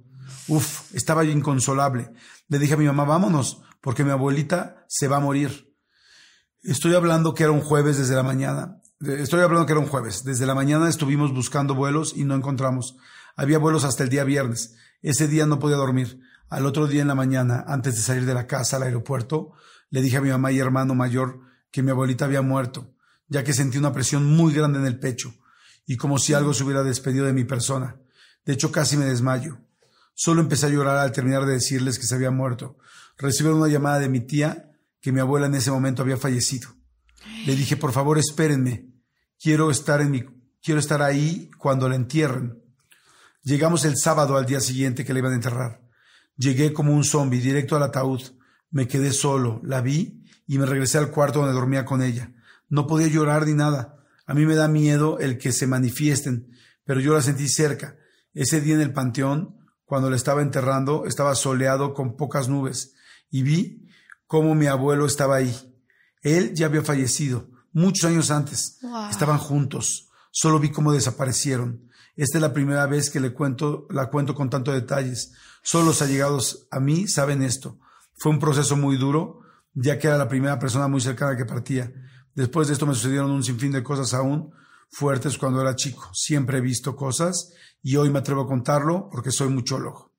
Estaba yo inconsolable. Le dije a mi mamá, vámonos, porque mi abuelita se va a morir. Estoy hablando que era un jueves desde la mañana. Estoy hablando que era un jueves. Desde la mañana estuvimos buscando vuelos y no encontramos. Había vuelos hasta el día viernes. Ese día no podía dormir. Al otro día en la mañana, antes de salir de la casa al aeropuerto, le dije a mi mamá y hermano mayor que mi abuelita había muerto, ya que sentí una presión muy grande en el pecho y como si algo se hubiera despedido de mi persona. De hecho, casi me desmayo. Solo empecé a llorar al terminar de decirles que se había muerto. Recibí una llamada de mi tía que mi abuela en ese momento había fallecido. Le dije, por favor, espérenme. Quiero estar ahí cuando la entierren. Llegamos el sábado al día siguiente que la iban a enterrar. Llegué como un zombi directo al ataúd. Me quedé solo, la vi y me regresé al cuarto donde dormía con ella. No podía llorar ni nada. A mí me da miedo el que se manifiesten, pero yo la sentí cerca. Ese día en el panteón, cuando la estaba enterrando, estaba soleado con pocas nubes y vi cómo mi abuelo estaba ahí. Él ya había fallecido, muchos años antes. Wow. Estaban juntos. Solo vi cómo desaparecieron. Esta es la primera vez que la cuento con tantos detalles. Solo los allegados a mí saben esto. Fue un proceso muy duro, ya que era la primera persona muy cercana que partía. Después de esto me sucedieron un sinfín de cosas aún fuertes cuando era chico. Siempre he visto cosas y hoy me atrevo a contarlo porque soy muchólogo.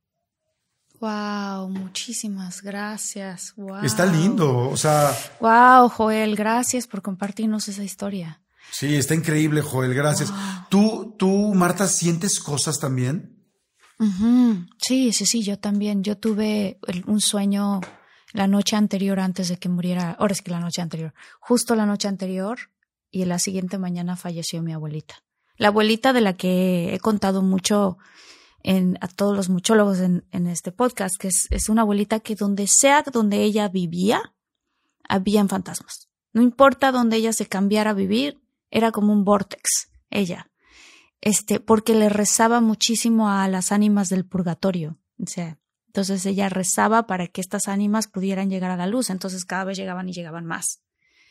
Wow, muchísimas gracias. Wow. Está lindo, o sea. Wow, Joel, gracias por compartirnos esa historia. Sí, está increíble, Joel, gracias. Wow. ¿Tú, Marta, sientes cosas también? Uh-huh. Sí, yo también. Yo tuve un sueño la noche anterior antes de que muriera. Ahora es que la noche anterior. Justo la noche anterior y la siguiente mañana falleció mi abuelita. La abuelita de la que he contado mucho a todos los muchólogos en este podcast, que es una abuelita que donde ella vivía, habían fantasmas. No importa donde ella se cambiara a vivir, era como un vórtex, ella. Porque le rezaba muchísimo a las ánimas del purgatorio. O sea, entonces ella rezaba para que estas ánimas pudieran llegar a la luz. Entonces cada vez llegaban y llegaban más.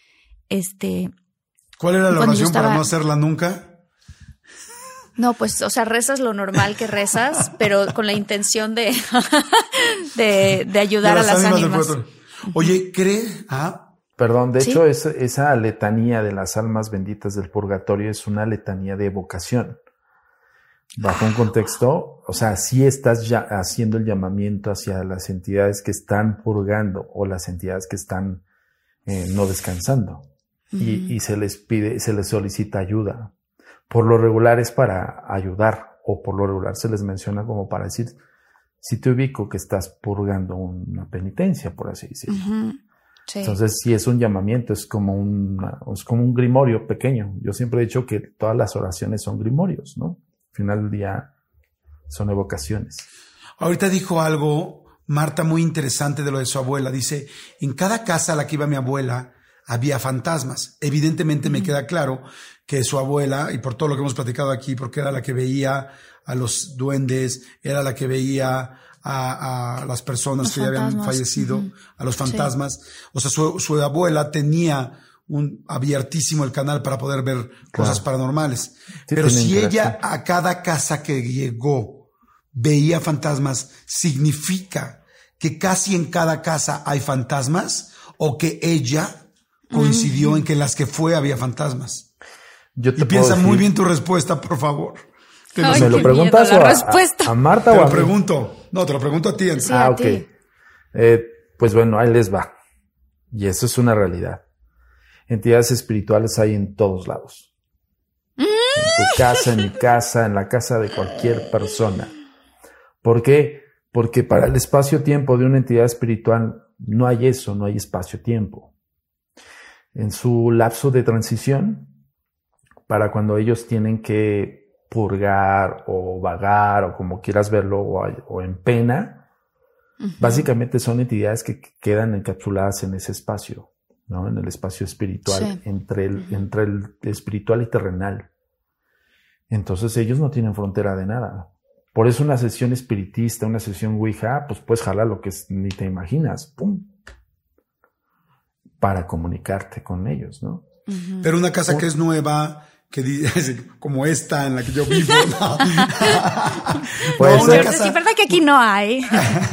¿Cuál era la oración para no hacerla nunca? No, pues, o sea, rezas lo normal que rezas, pero con la intención de ayudar a las ánimas. Oye, Perdón, de ¿Sí? hecho, esa letanía de las almas benditas del purgatorio es una letanía de evocación. Bajo un contexto, o sea, sí estás ya haciendo el llamamiento hacia las entidades que están purgando o las entidades que están no descansando. Uh-huh. Y se les solicita ayuda. Por lo regular es para ayudar, o por lo regular se les menciona como para decir, si te ubico que estás purgando una penitencia, por así decirlo. Uh-huh. Sí. Entonces, sí es un llamamiento, es como un grimorio pequeño. Yo siempre he dicho que todas las oraciones son grimorios, ¿no? Al final del día son evocaciones. Ahorita dijo algo, Marta, muy interesante de lo de su abuela. Dice, en cada casa a la que iba mi abuela había fantasmas. Evidentemente me queda claro que su abuela, y por todo lo que hemos platicado aquí, porque era la que veía a los duendes, era la que veía a las personas que ya habían fallecido, uh-huh. A los fantasmas. Sí. O sea, su abuela tenía abiertísimo el canal para poder ver cosas paranormales. Sí, pero si ella a cada casa que llegó veía fantasmas, ¿significa que casi en cada casa hay fantasmas? ¿O que ella coincidió en que en las que fue había fantasmas? Y piensa muy bien tu respuesta, por favor. ¿Me lo preguntas a Marta o a mí? Te lo pregunto a ti. Sí, a ti. Pues bueno, ahí les va. Y eso es una realidad. Entidades espirituales hay en todos lados. En tu casa, en mi casa, en la casa de cualquier persona. ¿Por qué? Porque para el espacio-tiempo de una entidad espiritual no hay eso, no hay espacio-tiempo. En su lapso de transición, para cuando ellos tienen que purgar o vagar o como quieras verlo o en pena, uh-huh. Básicamente son entidades que quedan encapsuladas en ese espacio, ¿no? En el espacio espiritual, sí. entre el espiritual y terrenal. Entonces ellos no tienen frontera de nada. Por eso una sesión espiritista, una sesión Ouija, pues puedes jalar lo que ni te imaginas, ¡pum! Para comunicarte con ellos, ¿no? Uh-huh. Pero una casa que es nueva, que como esta en la que yo vivo, ¿no? Puede ser. Sí, es verdad que aquí no hay.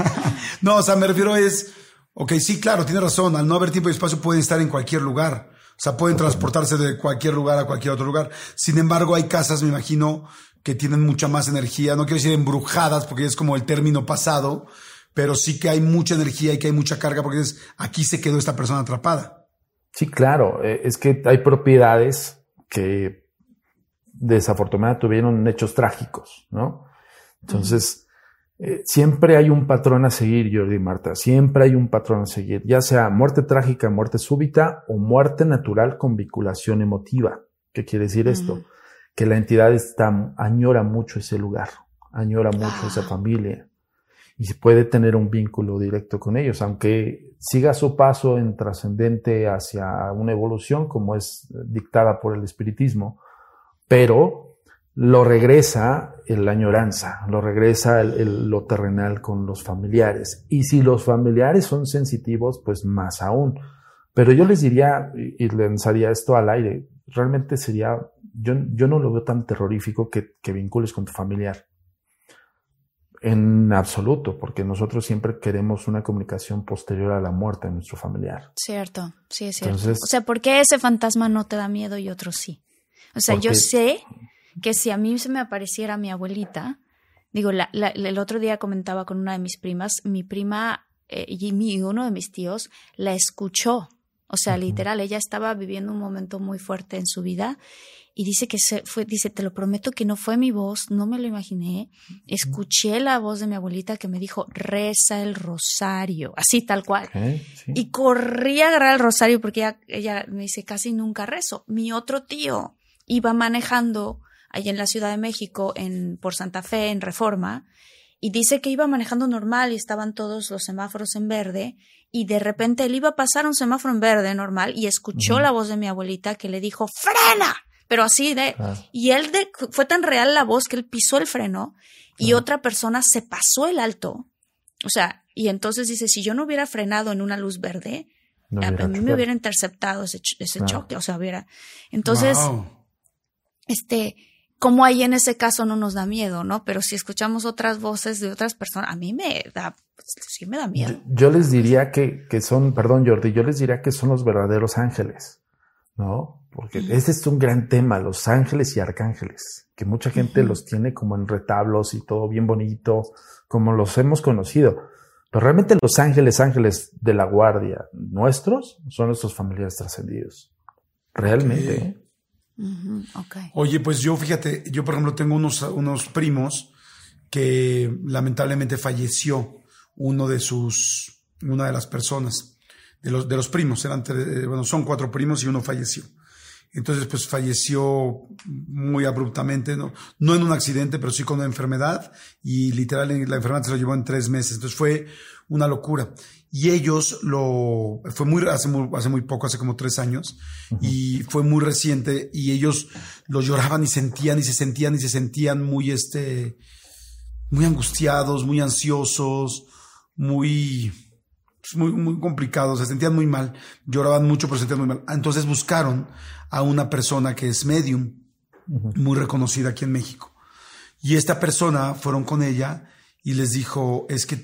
No, o sea, me refiero ok, sí, claro, tiene razón. Al no haber tiempo y espacio pueden estar en cualquier lugar. sea, pueden transportarse de cualquier lugar a cualquier otro lugar. Sin embargo, hay casas, me imagino, que tienen mucha más energía. No quiero decir embrujadas, porque es como el término pasado, pero sí que hay mucha energía y que hay mucha carga, porque aquí se quedó esta persona atrapada. Sí, claro. Es que hay propiedades que desafortunadamente tuvieron hechos trágicos, ¿no? Entonces, siempre hay un patrón a seguir, Jordi y Marta. Siempre hay un patrón a seguir, ya sea muerte trágica, muerte súbita o muerte natural con vinculación emotiva. ¿Qué quiere decir esto? Que la entidad añora mucho ese lugar, añora mucho esa familia y puede tener un vínculo directo con ellos, aunque siga su paso en trascendente hacia una evolución como es dictada por el espiritismo, pero lo regresa la añoranza, lo regresa lo terrenal con los familiares. Y si los familiares son sensitivos, pues más aún. Pero yo les diría, y lanzaría esto al aire, realmente sería, yo no lo veo tan terrorífico que vincules con tu familiar. En absoluto, porque nosotros siempre queremos una comunicación posterior a la muerte de nuestro familiar. Cierto, sí es cierto. Entonces, o sea, ¿por qué ese fantasma no te da miedo y otros sí? O sea, yo sé que si a mí se me apareciera mi abuelita, digo, el otro día comentaba con una de mis primas, mi prima y uno de mis tíos la escuchó. O sea, literal, ella estaba viviendo un momento muy fuerte en su vida y dice que dice, te lo prometo que no fue mi voz, no me lo imaginé. Escuché la voz de mi abuelita que me dijo, reza el rosario, así tal cual. Okay, sí. Y corrí a agarrar el rosario porque ella me dice, casi nunca rezo. Mi otro tío iba manejando allá en la Ciudad de México, por Santa Fe, en Reforma, y dice que iba manejando normal y estaban todos los semáforos en verde, y de repente él iba a pasar un semáforo en verde normal y escuchó la voz de mi abuelita que le dijo, ¡frena! Pero así y fue tan real la voz que él pisó el freno y otra persona se pasó el alto. O sea, y entonces dice, si yo no hubiera frenado en una luz verde, a mí me hubiera interceptado ese choque, o sea, Entonces, como ahí en ese caso no nos da miedo, ¿no? Pero si escuchamos otras voces de otras personas, a mí sí me da miedo. Yo les diría que son, perdón Jordi, yo les diría que son los verdaderos ángeles, ¿no? Porque ese es un gran tema, los ángeles y arcángeles, que mucha gente los tiene como en retablos y todo bien bonito, como los hemos conocido. Pero realmente los ángeles de la guardia nuestros son nuestros familiares trascendidos. Realmente, Okay. Oye, pues fíjate, yo por ejemplo tengo unos primos que lamentablemente falleció una de las personas, de los primos, son 4 primos y uno falleció. Entonces pues falleció muy abruptamente, no en un accidente, pero sí con una enfermedad, y literal la enfermedad se lo llevó en 3 meses, entonces fue una locura. Y ellos fue hace muy poco, hace como 3 años, y fue muy reciente, y ellos lo lloraban y se sentían muy angustiados, muy ansiosos, muy complicados, se sentían muy mal, lloraban mucho, pero se sentían muy mal. Entonces buscaron a una persona que es medium, muy reconocida aquí en México. Y esta persona fueron con ella y les dijo, es que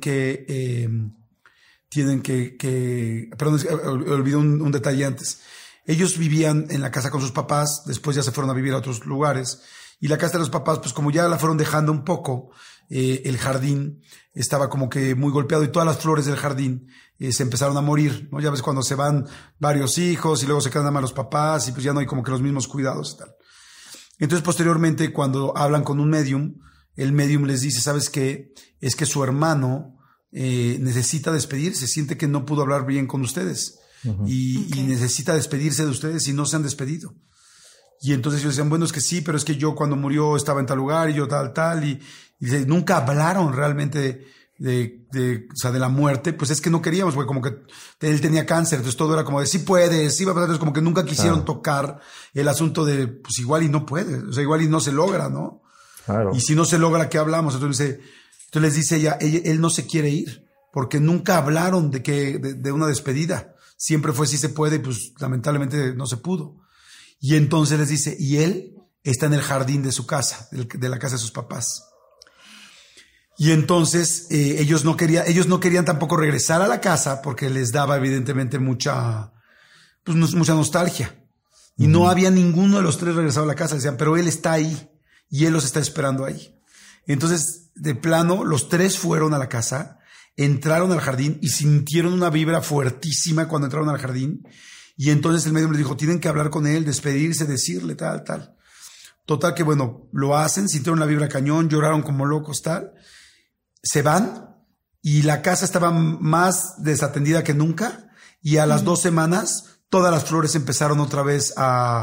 perdón, olvidé un detalle antes. Ellos vivían en la casa con sus papás, después ya se fueron a vivir a otros lugares, y la casa de los papás, pues como ya la fueron dejando un poco, el jardín estaba como que muy golpeado y todas las flores del jardín se empezaron a morir, ¿no? Ya ves cuando se van varios hijos y luego se quedan nada más los papás y pues ya no hay como que los mismos cuidados y tal. Entonces posteriormente cuando hablan con un medium, el medium les dice, ¿sabes qué? Es que su hermano necesita despedirse, siente que no pudo hablar bien con ustedes y necesita despedirse de ustedes y no se han despedido. Y entonces ellos decían, bueno, es que sí, pero es que yo cuando murió estaba en tal lugar y yo tal, y nunca hablaron realmente de la muerte, pues es que no queríamos, porque como que él tenía cáncer, entonces todo era como de sí puedes, sí va a pasar, entonces como que nunca quisieron tocar el asunto de pues igual y no puede, o sea, igual y no se logra, ¿no? Claro. Y si no se logra, ¿qué hablamos? Entonces les dice ella, él no se quiere ir, porque nunca hablaron de una despedida, siempre fue sí se puede, y pues lamentablemente no se pudo. Y entonces les dice, y él está en el jardín de su casa, de la casa de sus papás. Y entonces ellos no querían tampoco regresar a la casa porque les daba evidentemente mucha pues mucha nostalgia. Y no había ninguno de los tres regresado a la casa. Decían, pero él está ahí y él los está esperando ahí. Entonces, de plano, los tres fueron a la casa, entraron al jardín y sintieron una vibra fuertísima cuando entraron al jardín. Y entonces el medium les dijo, tienen que hablar con él, despedirse, decirle tal. Total que bueno, lo hacen, sintieron la vibra cañón, lloraron como locos, tal. Se van y la casa estaba más desatendida que nunca. Y a las 2 semanas, todas las flores empezaron otra vez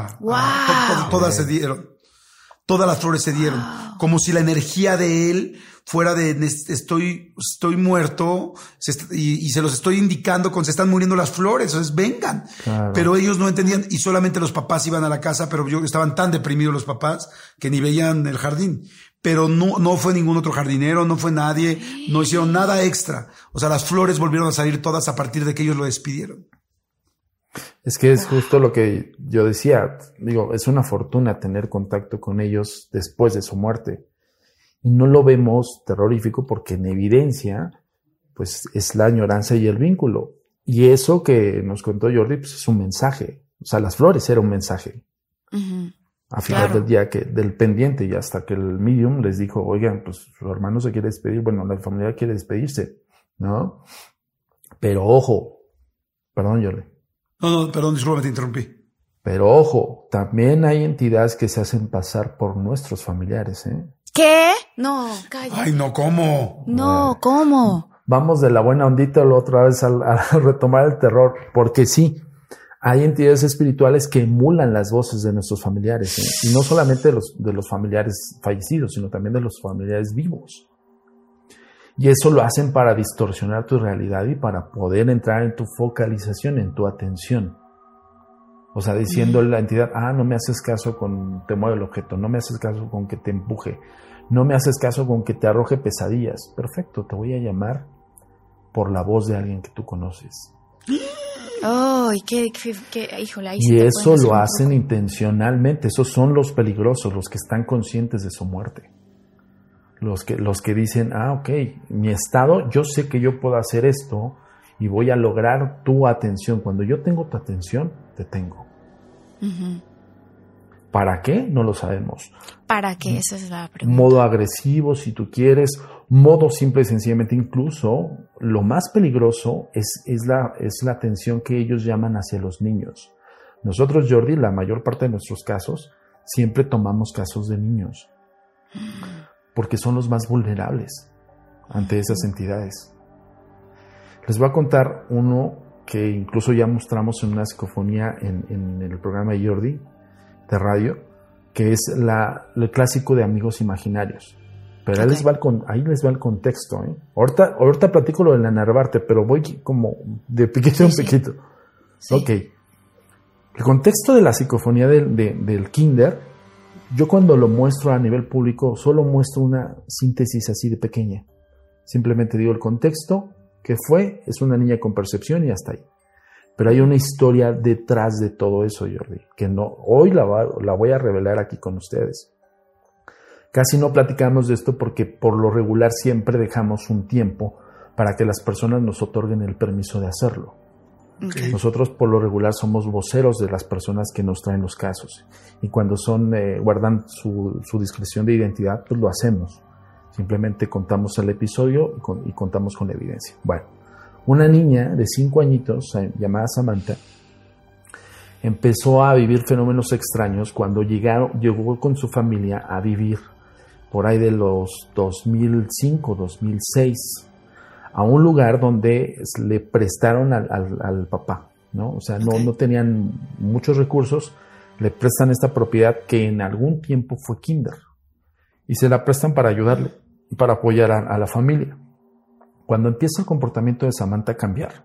todas se dieron. Todas las flores se dieron. Wow. Como si la energía de él fuera de estoy muerto y se los estoy indicando con se están muriendo las flores, entonces vengan. Claro. Pero ellos no entendían y solamente los papás iban a la casa, pero estaban tan deprimidos los papás que ni veían el jardín. Pero no fue ningún otro jardinero, no fue nadie, no hicieron nada extra. O sea, las flores volvieron a salir todas a partir de que ellos lo despidieron. Es que es justo lo que yo decía, digo, es una fortuna tener contacto con ellos después de su muerte. Y no lo vemos terrorífico porque en evidencia, pues es la añoranza y el vínculo. Y eso que nos contó Jordi, pues es un mensaje. O sea, las flores era un mensaje. Uh-huh. A final del día del pendiente y hasta que el medium les dijo, oigan, pues su hermano se quiere despedir, bueno, la familia quiere despedirse, ¿no? Pero ojo, perdón, Jordi. No, perdón, disculpa, te interrumpí. Pero ojo, también hay entidades que se hacen pasar por nuestros familiares, ¿eh? ¿Qué? No, calla. Ay, no, ¿cómo? No, ¿cómo? Vamos de la buena ondita la otra vez a retomar el terror, porque sí, hay entidades espirituales que emulan las voces de nuestros familiares, ¿eh? Y no solamente de los familiares fallecidos, sino también de los familiares vivos. Y eso lo hacen para distorsionar tu realidad y para poder entrar en tu focalización, en tu atención. O sea, diciendo la entidad, no me haces caso con te mueve el objeto, no me haces caso con que te empuje, no me haces caso con que te arroje pesadillas. Perfecto, te voy a llamar por la voz de alguien que tú conoces. Oh, híjole, ahí y eso lo hacen intencionalmente. Esos son los peligrosos, los que están conscientes de su muerte. Los que dicen, ok, mi estado, yo sé que yo puedo hacer esto y voy a lograr tu atención. Cuando yo tengo tu atención, te tengo. Uh-huh. ¿Para qué? No lo sabemos. ¿Para qué? Esa es la pregunta. Modo agresivo, si tú quieres. Modo simple y sencillamente. Incluso, lo más peligroso es la atención que ellos llaman hacia los niños. Nosotros, Jordi, la mayor parte de nuestros casos, siempre tomamos casos de niños. Porque son los más vulnerables ante esas entidades. Les voy a contar uno que incluso ya mostramos en una psicofonía en el programa de Jordi, de radio, que es el clásico de amigos imaginarios. Pero ahí les va el contexto, ¿eh? Ahorita platico lo de la Narvarte, pero voy como de piquito en piquito. Sí. Ok. El contexto de la psicofonía del kinder, yo cuando lo muestro a nivel público, solo muestro una síntesis así de pequeña. Simplemente digo el contexto, que es una niña con percepción y hasta ahí. Pero hay una historia detrás de todo eso, Jordi, que hoy la voy a revelar aquí con ustedes. Casi no platicamos de esto porque por lo regular siempre dejamos un tiempo para que las personas nos otorguen el permiso de hacerlo. Okay. Nosotros por lo regular somos voceros de las personas que nos traen los casos y cuando guardan su discreción de identidad, pues lo hacemos. Simplemente contamos el episodio y contamos con evidencia. Bueno, una niña de 5 añitos llamada Samantha empezó a vivir fenómenos extraños cuando llegó con su familia a vivir por ahí de los 2005, 2006 a un lugar donde le prestaron al papá, ¿no? O sea, okay. no tenían muchos recursos, le prestan esta propiedad que en algún tiempo fue kinder y se la prestan para ayudarle y para apoyar a la familia. Cuando empieza el comportamiento de Samantha a cambiar,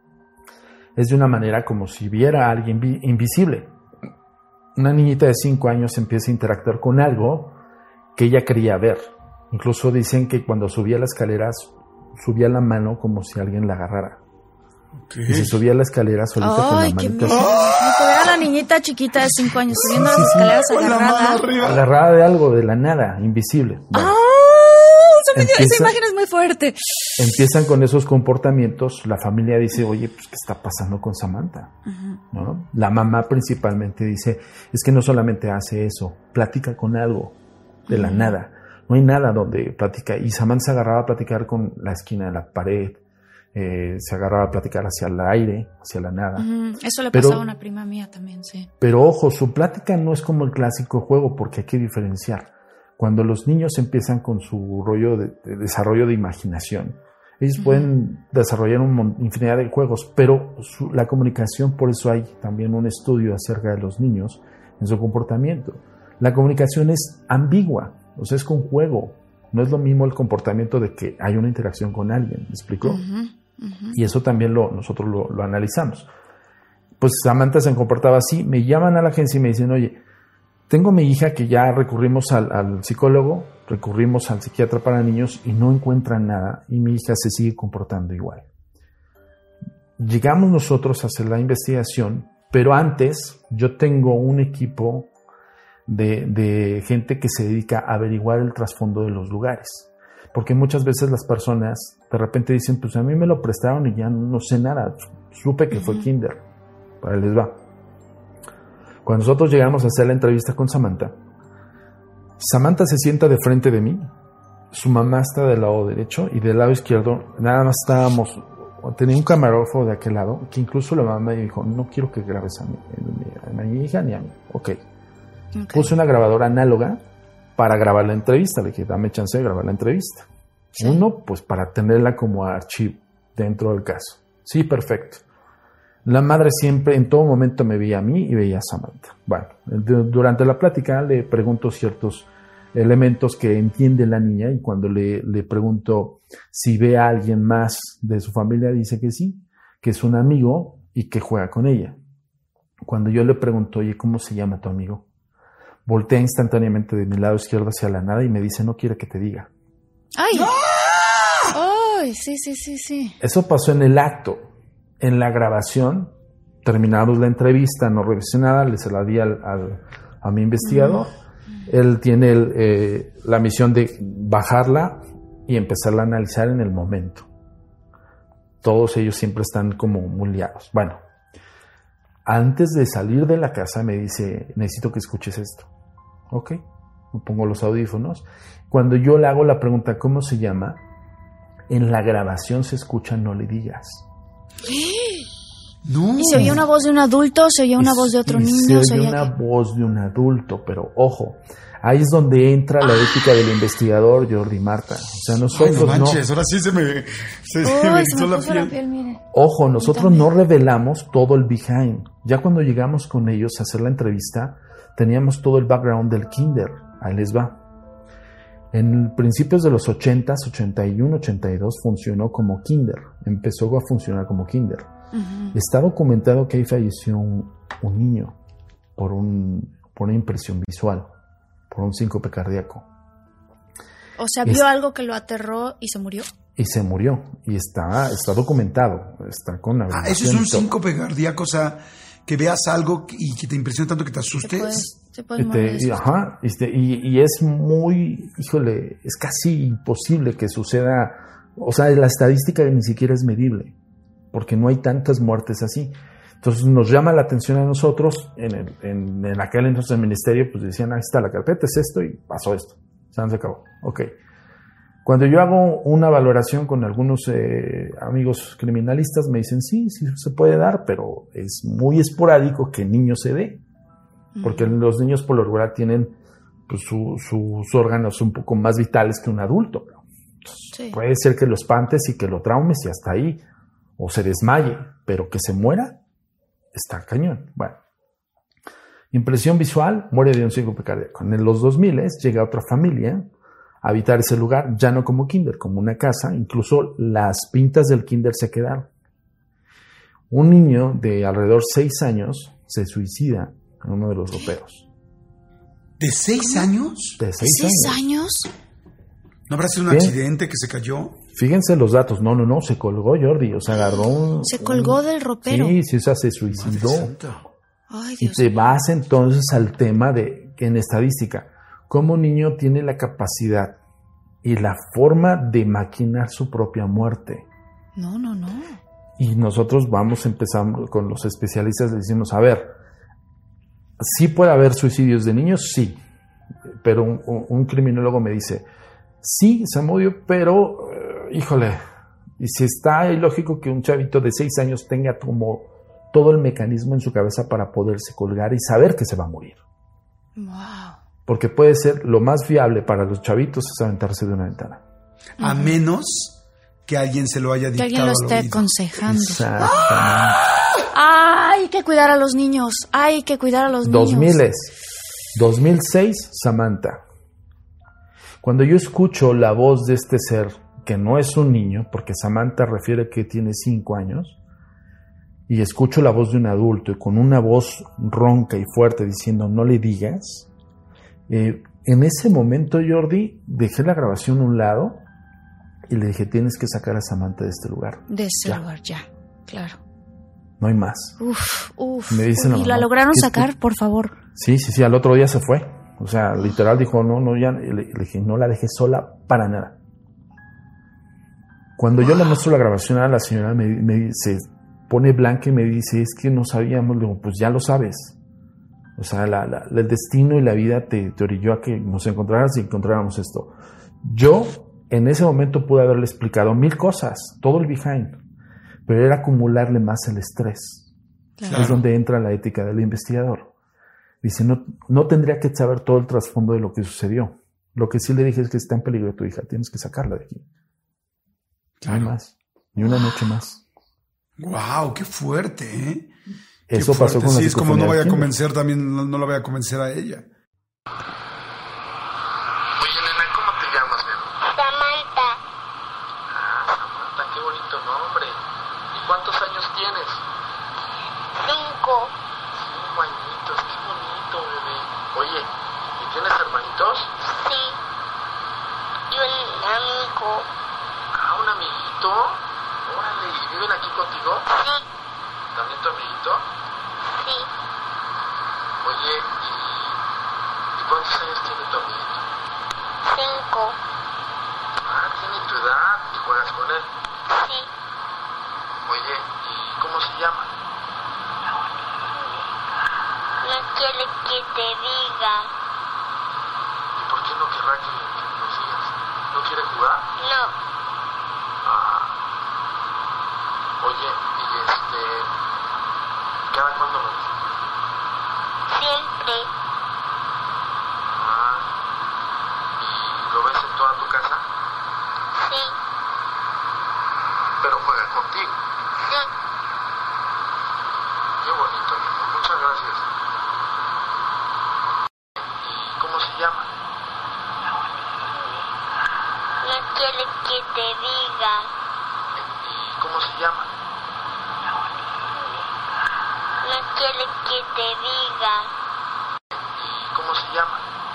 es de una manera como si viera a alguien invisible. Una niñita de 5 años empieza a interactuar con algo que ella quería ver. Incluso dicen que cuando subía las escaleras, subía la mano como si alguien la agarrara. Okay. Y se subía la escalera solita con la manita. Era la niñita chiquita de 5 años subiendo las escaleras agarrada. Agarrada de algo, de la nada, invisible. Bueno. esa imagen es muy fuerte. Empiezan con esos comportamientos, la familia dice, oye, pues, ¿qué está pasando con Samantha? ¿No? La mamá principalmente dice, es que no solamente hace eso, platica con algo de la nada. No hay nada donde platica. Y Samantha se agarraba a platicar con la esquina de la pared, se agarraba a platicar hacia el aire, hacia la nada. Eso le pasaba a una prima mía también, sí. Pero ojo, su plática no es como el clásico juego, porque hay que diferenciar. Cuando los niños empiezan con su rollo de desarrollo de imaginación, ellos pueden desarrollar infinidad de juegos, pero la comunicación, por eso hay también un estudio acerca de los niños en su comportamiento. La comunicación es ambigua, o sea, es con juego. No es lo mismo el comportamiento de que hay una interacción con alguien, ¿me explico? Y eso también nosotros lo analizamos. Pues Samantha se comportaba así, me llaman a la agencia y me dicen, oye, tengo mi hija que ya recurrimos al psicólogo, recurrimos al psiquiatra para niños y no encuentran nada y mi hija se sigue comportando igual. Llegamos nosotros a hacer la investigación, pero antes yo tengo un equipo de gente que se dedica a averiguar el trasfondo de los lugares. Porque muchas veces las personas de repente dicen, pues a mí me lo prestaron y ya no sé nada, supe que fue kinder, para les va. Cuando nosotros llegamos a hacer la entrevista con Samantha se sienta de frente de mí, su mamá está del lado derecho y del lado izquierdo nada más tenía un camarógrafo de aquel lado, que incluso la mamá me dijo, no quiero que grabes a mi hija ni a mí. Ok. Puse una grabadora análoga para grabar la entrevista, le dije, dame chance de grabar la entrevista. Sí. Uno, pues para tenerla como archivo dentro del caso. Sí, perfecto. La madre siempre, en todo momento me veía a mí y veía a Samantha. Bueno, durante la plática le pregunto ciertos elementos que entiende la niña y cuando le pregunto si ve a alguien más de su familia, dice que sí, que es un amigo y que juega con ella. Cuando yo le pregunto, oye, ¿cómo se llama tu amigo? Voltea instantáneamente de mi lado izquierdo hacia la nada y me dice, no quiere que te diga. ¡Ay! ¡Ay! Sí. Eso pasó en el acto. En la grabación, terminamos la entrevista, no revisé nada, se la di a mi investigador. Él tiene la misión de bajarla y empezarla a analizar en el momento. Todos ellos siempre están como muy liados. Bueno, antes de salir de la casa me dice, necesito que escuches esto. Ok, me pongo los audífonos. Cuando yo le hago la pregunta, ¿cómo se llama? En la grabación se escucha, no le digas. No. ¿Y se oía una voz de un adulto? ¿Se oía una voz de otro niño? Se oye una voz de un adulto, pero ojo, ahí es donde entra la ética del investigador, Jordi y Marta. O sea, nosotros no manches, ahora sí se me hizo la piel. Mire. Ojo, nosotros no revelamos todo el behind. Ya cuando llegamos con ellos a hacer la entrevista, teníamos todo el background del kinder. Ahí les va. En principios de los 80s, 81, 82, funcionó como kinder. Empezó a funcionar como kinder. Está documentado que ahí falleció un niño por una impresión visual, por un síncope cardíaco. O sea, vio algo que lo aterró y se murió. Y se murió. Y está documentado. Está con la eso es un síncope cardíaco, o sea, que veas algo y que te impresione tanto que te asustes. Se puede morir. Y es muy, híjole, es casi imposible que suceda. O sea, la estadística ni siquiera es medible, porque no hay tantas muertes así. Entonces nos llama la atención a nosotros, en aquel entonces el ministerio, pues decían, ahí está la carpeta, es esto y pasó esto. Se acabó. Ok. Cuando yo hago una valoración con algunos amigos criminalistas, me dicen, sí se puede dar, pero es muy esporádico que en niños se dé. Porque los niños por lo regular tienen pues, sus órganos un poco más vitales que un adulto. Sí. Puede ser que lo espantes y que lo traumes y hasta ahí, o se desmaye, pero que se muera, está cañón. Bueno, impresión visual, muere de un síncope cardíaco. En los 2000 llega otra familia a habitar ese lugar, ya no como kinder, como una casa. Incluso las pintas del kinder se quedaron. Un niño de alrededor 6 años se suicida en uno de los roperos. ¿De 6 años? ¿De 6 años? ¿No habrá sido un accidente que se cayó? Fíjense los datos. No, se colgó, Jordi. O sea, agarró ¿Se colgó del ropero? Sí, o sea, se suicidó. Ay, y te vas entonces al tema de, en estadística, cómo un niño tiene la capacidad y la forma de maquinar su propia muerte. No. Y nosotros empezamos con los especialistas, le decimos, a ver, ¿sí puede haber suicidios de niños? Sí. Pero un criminólogo me dice, sí, Zamudio, pero, híjole, y si está ilógico que un chavito de 6 años tenga como todo el mecanismo en su cabeza para poderse colgar y saber que se va a morir. Wow. Porque puede ser lo más viable para los chavitos es aventarse de una ventana. A menos que alguien se lo haya dictado. Que alguien lo esté al oído. aconsejando. Exactamente. Hay que cuidar a los niños. 2006, Samantha. Cuando yo escucho la voz de este ser, que no es un niño, porque Samantha refiere que tiene 5 años, y escucho la voz de un adulto y con una voz ronca y fuerte diciendo no le digas, en ese momento, Jordi, dejé la grabación a un lado y le dije, tienes que sacar a Samantha de este lugar. De ese lugar, ya, claro. No hay más. Uf. Me dicen, ¿Y la lograron sacar, por favor? Sí, al otro día se fue. O sea, literal dijo, no, ya. Le dije, no la dejé sola para nada. Cuando yo le muestro la grabación a la señora, se pone blanca y me dice, es que no sabíamos. Le digo, pues ya lo sabes. O sea, el destino y la vida te orilló a que nos encontraras y encontráramos esto. Yo, en ese momento, pude haberle explicado 1000 cosas, todo el behind, pero era acumularle más el estrés. Claro. Es donde entra la ética del investigador. Dice, no tendría que saber todo el trasfondo de lo que sucedió. Lo que sí le dije es que está en peligro tu hija, tienes que sacarla de aquí. Claro. No hay más, ni una noche más. ¡Wow! ¡Qué fuerte! ¿Eh? Eso pasó con la Sí, es como no voy a convencer también, no la voy a convencer a ella. Oye, nena, ¿cómo te llamas, mi amor? Samantha. Samantha, qué bonito nombre. ¿Y cuántos años tienes? 5. 5 añitos, qué bonito, bebé. Oye, ¿y tienes hermanitos? Sí. Y un amigo. ¿Un amiguito? Órale, ¿y viven aquí contigo? Sí. ¿También tu amiguito? Sí. Oye, ¿y cuántos años tiene tu amiguito? 5. Tiene tu edad y juegas con él. Sí. Oye, ¿y cómo se llama? No quiere que te diga. ¿Y por qué no querrá que nos digas? ¿No quiere jugar? No. Oye, ¿y cada cuándo lo ves? Siempre. ¿Y lo ves en toda tu casa? Sí. Pero juega contigo. Sí. Qué bonito, mi amor. Muchas gracias. ¿Y cómo se llama? No quiere que te diga. ¿Y cómo se llama? No quiere que te diga. ¿Y cómo se llama?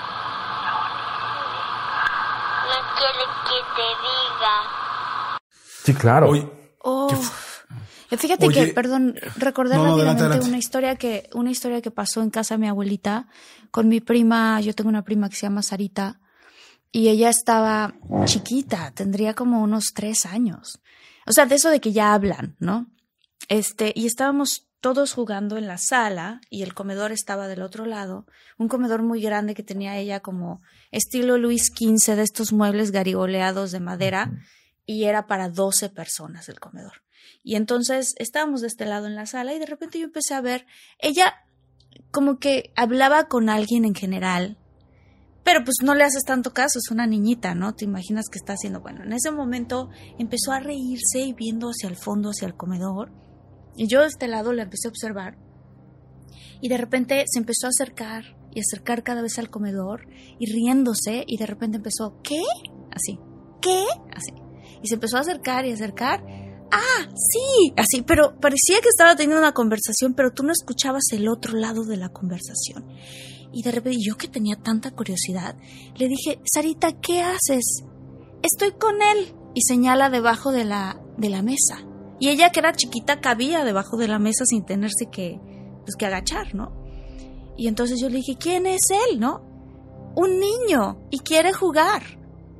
No quiere que te diga. Sí, claro. Fíjate Oye, que, perdón, recordé rápidamente adelante. una historia que pasó en casa de mi abuelita con mi prima. Yo tengo una prima que se llama Sarita y ella estaba chiquita, tendría como unos 3 años. O sea, de eso de que ya hablan, ¿no? Y estábamos todos jugando en la sala y el comedor estaba del otro lado, un comedor muy grande que tenía ella como estilo Luis XV, de estos muebles garigoleados de madera, y era para 12 personas el comedor. Y entonces estábamos de este lado en la sala y de repente yo empecé a ver, ella como que hablaba con alguien en general, pero pues no le haces tanto caso, es una niñita, ¿no? Te imaginas que está haciendo, bueno, en ese momento empezó a reírse y viendo hacia el fondo, hacia el comedor, y yo de este lado la empecé a observar y de repente se empezó a acercar y acercar cada vez al comedor y riéndose y de repente empezó, ¿qué? Así, ¿qué? Así. Y se empezó a acercar y acercar. ¡Ah, sí! Así, pero parecía que estaba teniendo una conversación, pero tú no escuchabas el otro lado de la conversación. Y de repente, yo que tenía tanta curiosidad, le dije, Sarita, ¿qué haces? Estoy con él. Y señala debajo de la mesa. Y ella, que era chiquita, cabía debajo de la mesa sin tenerse que agachar, ¿no? Y entonces yo le dije, ¿quién es él, no? Un niño, y quiere jugar.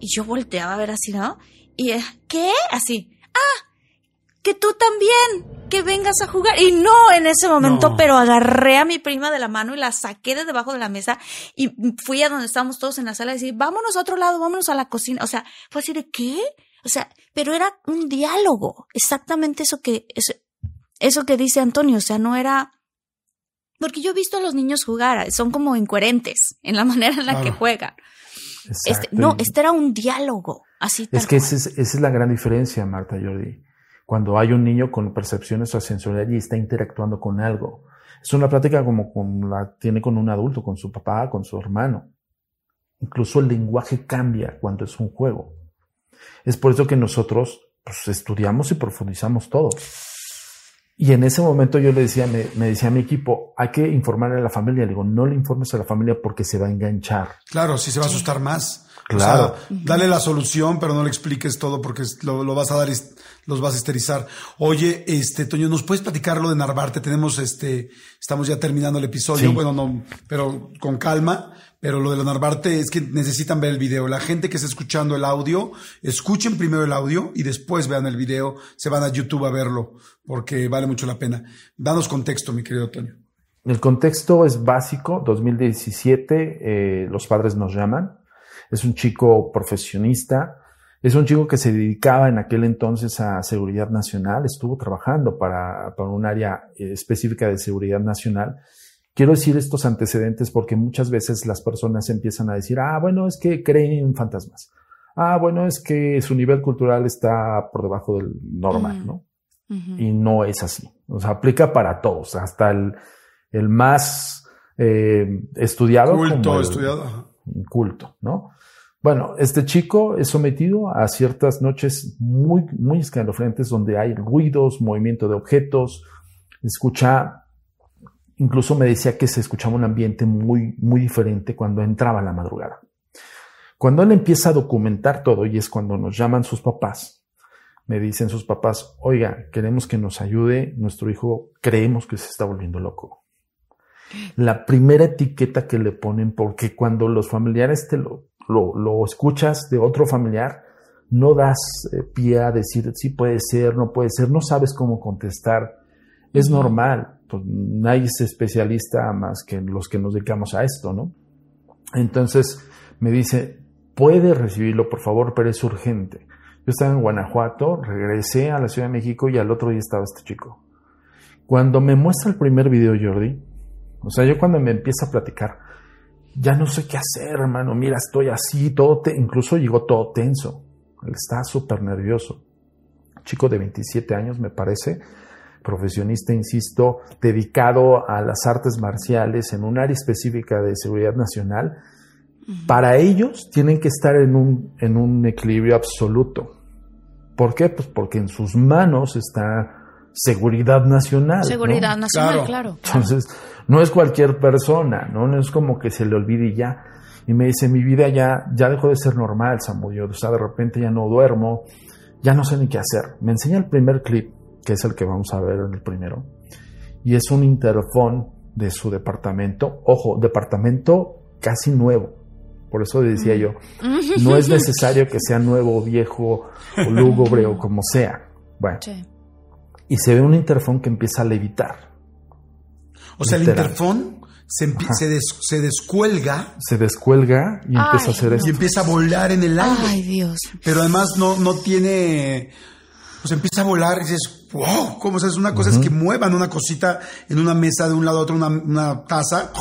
Y yo volteaba a ver así, ¿no? Y ¿qué? Así, que tú también, que vengas a jugar. Y no, en ese momento, pero agarré a mi prima de la mano y la saqué de debajo de la mesa y fui a donde estábamos todos en la sala y decir, vámonos a otro lado, vámonos a la cocina. O sea, fue así de, ¿qué? O sea, pero era un diálogo, exactamente eso que dice Antonio. O sea, no era... Porque yo he visto a los niños jugar, son como incoherentes en la manera en la que juegan. Este era un diálogo, así tal Es que cual. esa es la gran diferencia, Marta, Jordi. Cuando hay un niño con percepciones sensoriales y está interactuando con algo. Es una plática como la tiene con un adulto, con su papá, con su hermano. Incluso el lenguaje cambia cuando es un juego. Es por eso que nosotros pues, estudiamos y profundizamos todo. Y en ese momento yo le decía, me decía a mi equipo, hay que informarle a la familia. Le digo, no le informes a la familia porque se va a enganchar. Claro, sí se va a asustar más. Claro. O sea, dale la solución, pero no le expliques todo porque lo vas a dar y los vas a histerizar. Oye, Toño, ¿nos puedes platicar lo de Narvarte? Estamos ya terminando el episodio. Sí. Bueno, no, pero con calma. Pero lo de la Narvarte es que necesitan ver el video. La gente que está escuchando el audio, escuchen primero el audio y después vean el video. Se van a YouTube a verlo porque vale mucho la pena. Danos contexto, mi querido Toño. El contexto es básico. 2017, los padres nos llaman. Es un chico profesionista. Es un chico que se dedicaba en aquel entonces a seguridad nacional. Estuvo trabajando para un área específica de seguridad nacional. Quiero decir estos antecedentes porque muchas veces las personas empiezan a decir, bueno, es que creen en fantasmas. Bueno, es que su nivel cultural está por debajo del normal, ¿no? Uh-huh. Y no es así. O sea, aplica para todos, hasta el más estudiado. Culto, ¿no? Bueno, este chico es sometido a ciertas noches muy, muy escalofriantes donde hay ruidos, movimiento de objetos, incluso me decía que se escuchaba un ambiente muy, muy diferente cuando entraba en la madrugada. Cuando él empieza a documentar todo, y es cuando nos llaman sus papás, me dicen sus papás, oiga, queremos que nos ayude, nuestro hijo creemos que se está volviendo loco. La primera etiqueta que le ponen, porque cuando los familiares lo escuchas de otro familiar, no das pie a decir sí puede ser, no puede ser, no sabes cómo contestar. Es normal, pues nadie es especialista más que los que nos dedicamos a esto, ¿no? Entonces me dice, puede recibirlo por favor, pero es urgente. Yo estaba en Guanajuato, regresé a la Ciudad de México y al otro día estaba este chico. Cuando me muestra el primer video, Jordi, o sea, yo cuando me empieza a platicar, ya no sé qué hacer, hermano, mira, estoy así, incluso llegó todo tenso. Él está súper nervioso. Chico de 27 años, me parece, profesionista, insisto, dedicado a las artes marciales en un área específica de seguridad nacional. Para ellos tienen que estar en un equilibrio absoluto. ¿Por qué? Pues porque en sus manos está seguridad nacional. Seguridad nacional, claro. Entonces, no es cualquier persona, ¿no? No es como que se le olvide y ya. Y me dice, mi vida ya dejó de ser normal, Samudio. O sea, de repente ya no duermo, ya no sé ni qué hacer. Me enseña el primer clip, que es el que vamos a ver en el primero. Y es un interfón de su departamento. Ojo, departamento casi nuevo. Por eso decía yo, no es necesario que sea nuevo, viejo, o lúgubre o como sea. Bueno. Sí. Y se ve un interfón que empieza a levitar. O sea, literal. El interfón se descuelga. Se descuelga y empieza a hacer esto. Y empieza a volar en el aire. Ay, Dios. Pero además no tiene... Pues empieza a volar y dices, wow, ¿cómo? O sea, es una cosa es que muevan una cosita en una mesa de un lado a otro, una taza.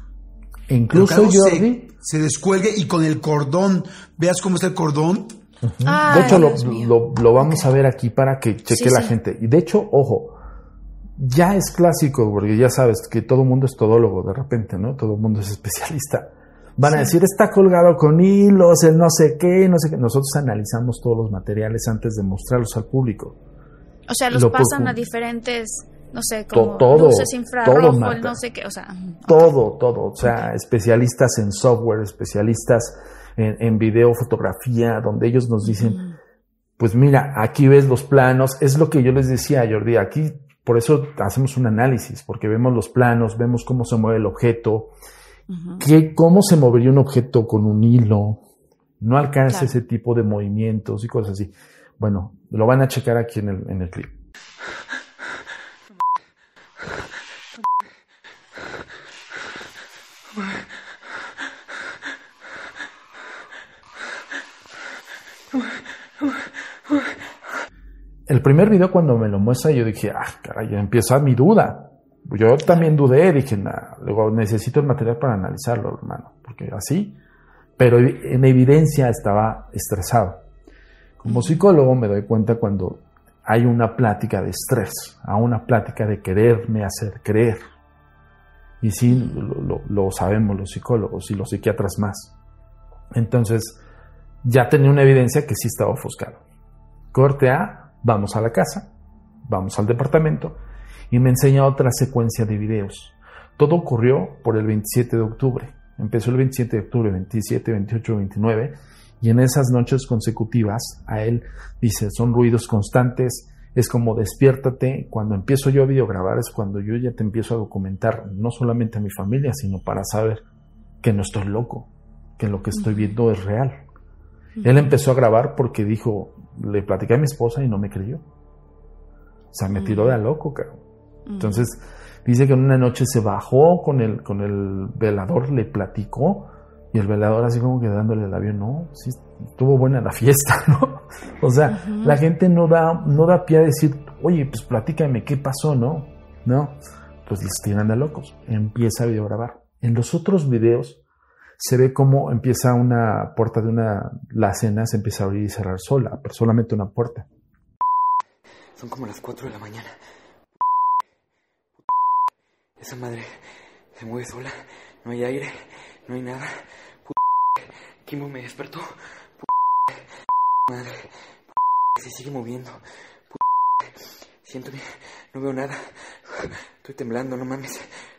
Incluso Jordi se descuelgue y con el cordón, veas cómo está el cordón. De hecho, lo vamos a ver aquí para que cheque la gente. Y de hecho, ojo, ya es clásico, porque ya sabes que todo el mundo es todólogo de repente, ¿no? Todo el mundo es especialista. Van a decir, está colgado con hilos, el no sé qué. Nosotros analizamos todos los materiales antes de mostrarlos al público. O sea, los pasan a diferentes, no sé, como luces infrarrojo, no sé qué, o sea. Todo. O sea, especialistas en software, especialistas en video, fotografía, donde ellos nos dicen, pues mira, aquí ves los planos. Es lo que yo les decía, Jordi, aquí por eso hacemos un análisis, porque vemos los planos, vemos cómo se mueve el objeto, cómo se movería un objeto con un hilo, No alcanza Claro. ese tipo de movimientos y cosas así. Bueno, lo van a checar aquí en el clip. El primer video cuando me lo muestra yo dije, caray, ya empieza mi duda. Yo también dudé, dije, luego necesito el material para analizarlo, hermano, porque así, pero en evidencia estaba estresado. Como psicólogo me doy cuenta cuando hay una plática de estrés, a una plática de quererme hacer creer. Y sí, lo sabemos los psicólogos y los psiquiatras más. Entonces, ya tenía una evidencia que sí estaba ofuscado. Corte A, vamos a la casa, vamos al departamento y me enseña otra secuencia de videos. Todo ocurrió por el 27 de octubre. Empezó el 27 de octubre, 27, 28, 29 y en esas noches consecutivas a él dice, son ruidos constantes, es como despiértate. Cuando empiezo yo a videograbar es cuando yo ya te empiezo a documentar, no solamente a mi familia, sino para saber que no estoy loco, que lo que estoy viendo es real. Él empezó a grabar porque dijo, le platicé a mi esposa y no me creyó. O sea, me tiró de a loco, cabrón. Entonces, dice que en una noche se bajó con el velador, le platicó, y el velador así como que dándole el avión, no, sí, estuvo buena la fiesta, ¿no? O sea, la gente no da pie a decir, oye, pues platícame, ¿qué pasó, no? No, pues les tiran de locos. Empieza a videograbar. En los otros videos se ve cómo empieza una puerta de la cena, se empieza a abrir y cerrar sola, pero solamente una puerta. Son como las 4 de la mañana. Esa madre se mueve sola, no hay aire, no hay nada. Kimo me despertó. Madre, se sigue moviendo. Siento que no veo nada. Estoy temblando, no mames.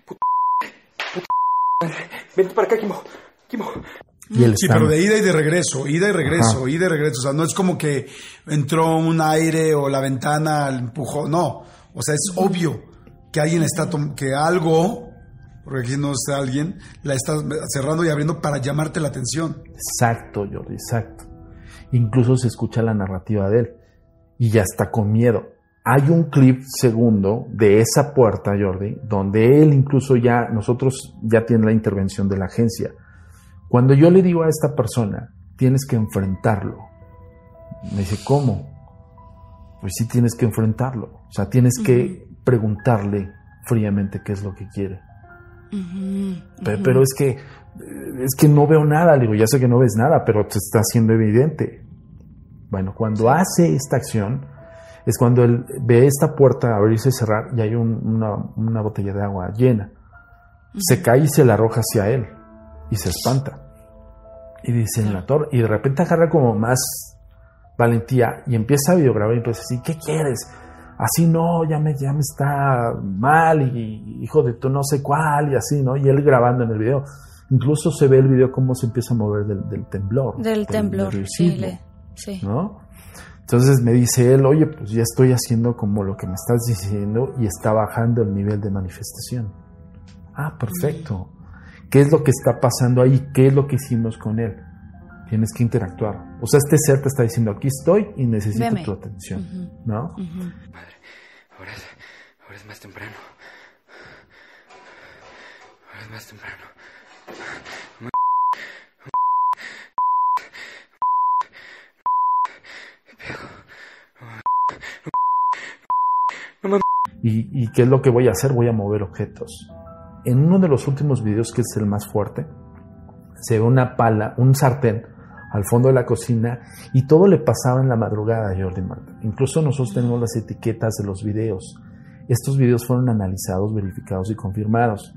Madre. Vente para acá, Kimo. Y él Sí, pero de ida y de regreso, ida y regreso, ida y regreso. O sea, no es como que entró un aire o la ventana empujó, no. O sea, es obvio que alguien está, que algo, porque aquí no está alguien, la está cerrando y abriendo para llamarte la atención. Exacto, Jordi, exacto. Incluso se escucha la narrativa de él y ya está con miedo. Hay un clip segundo de esa puerta, Jordi, donde él incluso nosotros ya tiene la intervención de la agencia. Cuando yo le digo a esta persona, tienes que enfrentarlo, me dice, ¿cómo? Pues sí tienes que enfrentarlo. O sea, tienes que preguntarle fríamente qué es lo que quiere. Pero es que no veo nada. Le digo, ya sé que no ves nada, pero te está haciendo evidente. Bueno, cuando hace esta acción, es cuando él ve esta puerta abrirse y cerrar y hay una botella de agua llena. Se cae y se la arroja hacia él y se espanta. Y dice en la torre, y de repente agarra como más valentía y empieza a videograbar y empieza a decir, ¿qué quieres? Así no, ya me está mal y hijo de tu no sé cuál y así, ¿no? Y él grabando en el video. Incluso se ve el video cómo se empieza a mover del temblor. Del temblor, sí. ¿No? Entonces me dice él, oye, pues ya estoy haciendo como lo que me estás diciendo y está bajando el nivel de manifestación. Ah, perfecto. ¿Qué es lo que está pasando ahí? ¿Qué es lo que hicimos con él? Tienes que interactuar. O sea, este ser te está diciendo, aquí estoy y necesito tu atención, ¿no? Madre, ahora es más temprano. Ahora es más temprano. ¿Y qué es lo que voy a hacer? Voy a mover objetos. En uno de los últimos videos, que es el más fuerte, se ve una pala, un sartén al fondo de la cocina y todo le pasaba en la madrugada, Jordi Marta. Incluso nosotros tenemos las etiquetas de los videos. Estos videos fueron analizados, verificados y confirmados.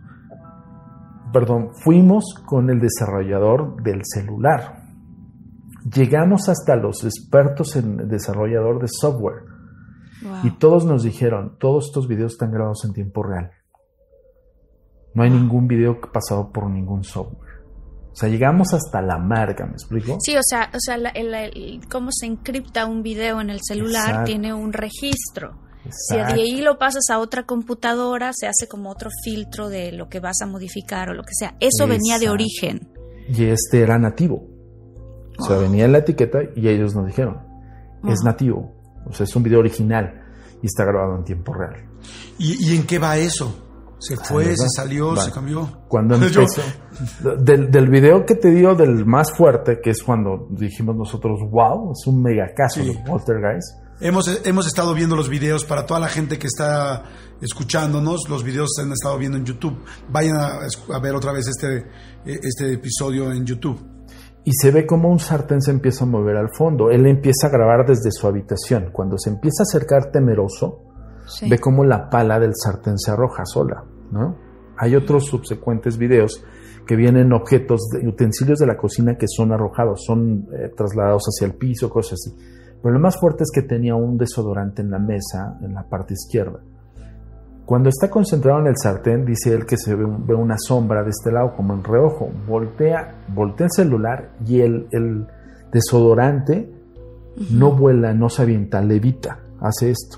Fuimos con el desarrollador del celular. Llegamos hasta los expertos en desarrollador de software. Wow. Y todos nos dijeron, todos estos videos están grabados en tiempo real. No hay ningún video pasado por ningún software. O sea, llegamos hasta la marca, ¿me explico? Sí, o sea, cómo se encripta un video en el celular. Exacto. Tiene un registro. Exacto. Si de ahí lo pasas a otra computadora, se hace como otro filtro de lo que vas a modificar o lo que sea. Eso venía de origen. Y este era nativo. O sea, venía en la etiqueta y ellos nos dijeron, es nativo, o sea, es un video original y está grabado en tiempo real. ¿Y en qué va eso? ¿Se fue, se salió, se cambió? Cuando empezó, del video que te digo, del más fuerte, que es cuando dijimos nosotros, wow, es un mega caso de Poltergeist. Hemos estado viendo los videos para toda la gente que está escuchándonos. Los videos se han estado viendo en YouTube. Vayan a ver otra vez este episodio en YouTube. Y se ve como un sartén se empieza a mover al fondo. Él empieza a grabar desde su habitación. Cuando se empieza a acercar temeroso, ve como la pala del sartén se arroja sola, ¿no? Hay otros subsecuentes videos que vienen objetos, utensilios de la cocina que son arrojados, son trasladados hacia el piso, cosas así. Pero lo más fuerte es que tenía un desodorante en la mesa, en la parte izquierda. Cuando está concentrado en el sartén, dice él que se ve una sombra de este lado, como en reojo. Voltea el celular y el desodorante no vuela, no se avienta, levita, hace esto.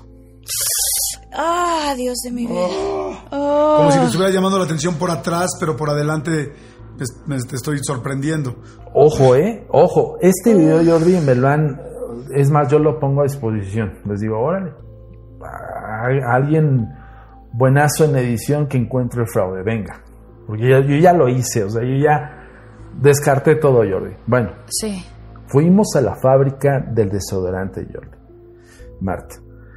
¡Ah, Dios de mi vida! Como si te estuviera llamando la atención por atrás, pero por adelante te estoy sorprendiendo. Ojo, ojo. Este video, Jordi, me lo han... Es más, yo lo pongo a disposición. Les digo, órale, alguien buenazo en edición que encuentre el fraude, venga. Porque yo ya lo hice, o sea, yo ya descarté todo, Jordi. Bueno, sí. Fuimos a la fábrica del desodorante, Jordi. Marta.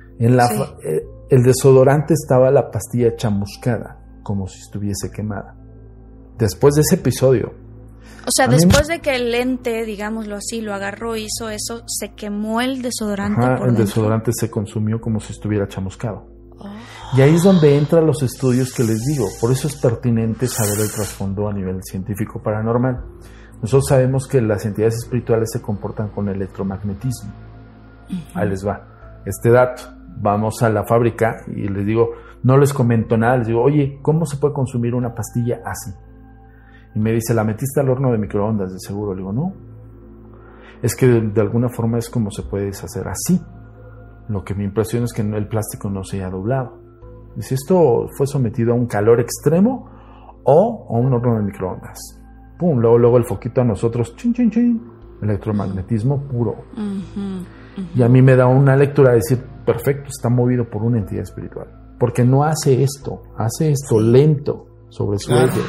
El desodorante estaba la pastilla chamuscada, como si estuviese quemada. Después de ese episodio... O sea, después de que el ente, digámoslo así, lo agarró, hizo eso, se quemó el desodorante. Ajá, el desodorante se consumió como si estuviera chamuscado. Y ahí es donde entran los estudios que les digo. Por eso es pertinente saber el trasfondo a nivel científico paranormal. Nosotros sabemos que las entidades espirituales se comportan con electromagnetismo. Ahí les va este dato. Vamos a la fábrica y les digo, no les comento nada, les digo, oye, ¿cómo se puede consumir una pastilla así? Y me dice, ¿la metiste al horno de microondas? De seguro. Le digo, no. Es que de alguna forma es como se puede deshacer así. Lo que me impresiona es que el plástico no se haya doblado. Dice, ¿esto fue sometido a un calor extremo o a un horno de microondas? Pum, luego el foquito a nosotros, chin, chin, chin. Electromagnetismo puro. Y a mí me da una lectura de decir, perfecto, está movido por una entidad espiritual. Porque no hace esto lento sobre su eje.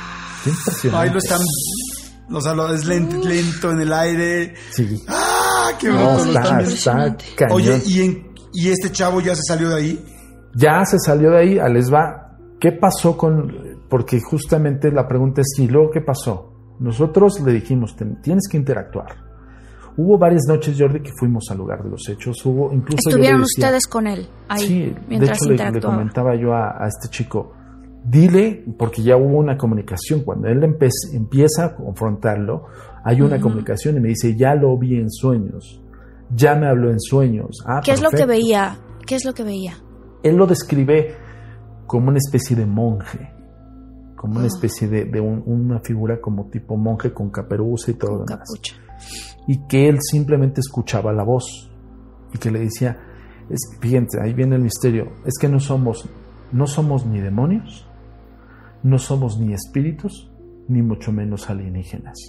Ahí lo están, o sea, es lento en el aire. Sí. ¡Ah, qué bruto! Está cañón. Oye, ¿y este chavo ya se salió de ahí? Ya se salió de ahí, les va. ¿Qué pasó porque justamente la pregunta es, ¿y luego qué pasó? Nosotros le dijimos, tienes que interactuar. Hubo varias noches, Jordi, que fuimos al lugar de los hechos. Incluso ¿estuvieron ustedes con él ahí? Sí, mientras de hecho le comentaba yo a este chico, dile, porque ya hubo una comunicación. Cuando él empieza a confrontarlo, hay una comunicación y me dice, ya lo vi en sueños, ya me habló en sueños. ¿Qué es lo que veía? ¿Qué es lo que veía? Él lo describe como una especie de monje, como una especie de una figura como tipo monje con caperuza y todo lo demás. Capucha. Y que él simplemente escuchaba la voz y que le decía, fíjense, ahí viene el misterio, es que no somos ni demonios, no somos ni espíritus, ni mucho menos alienígenas.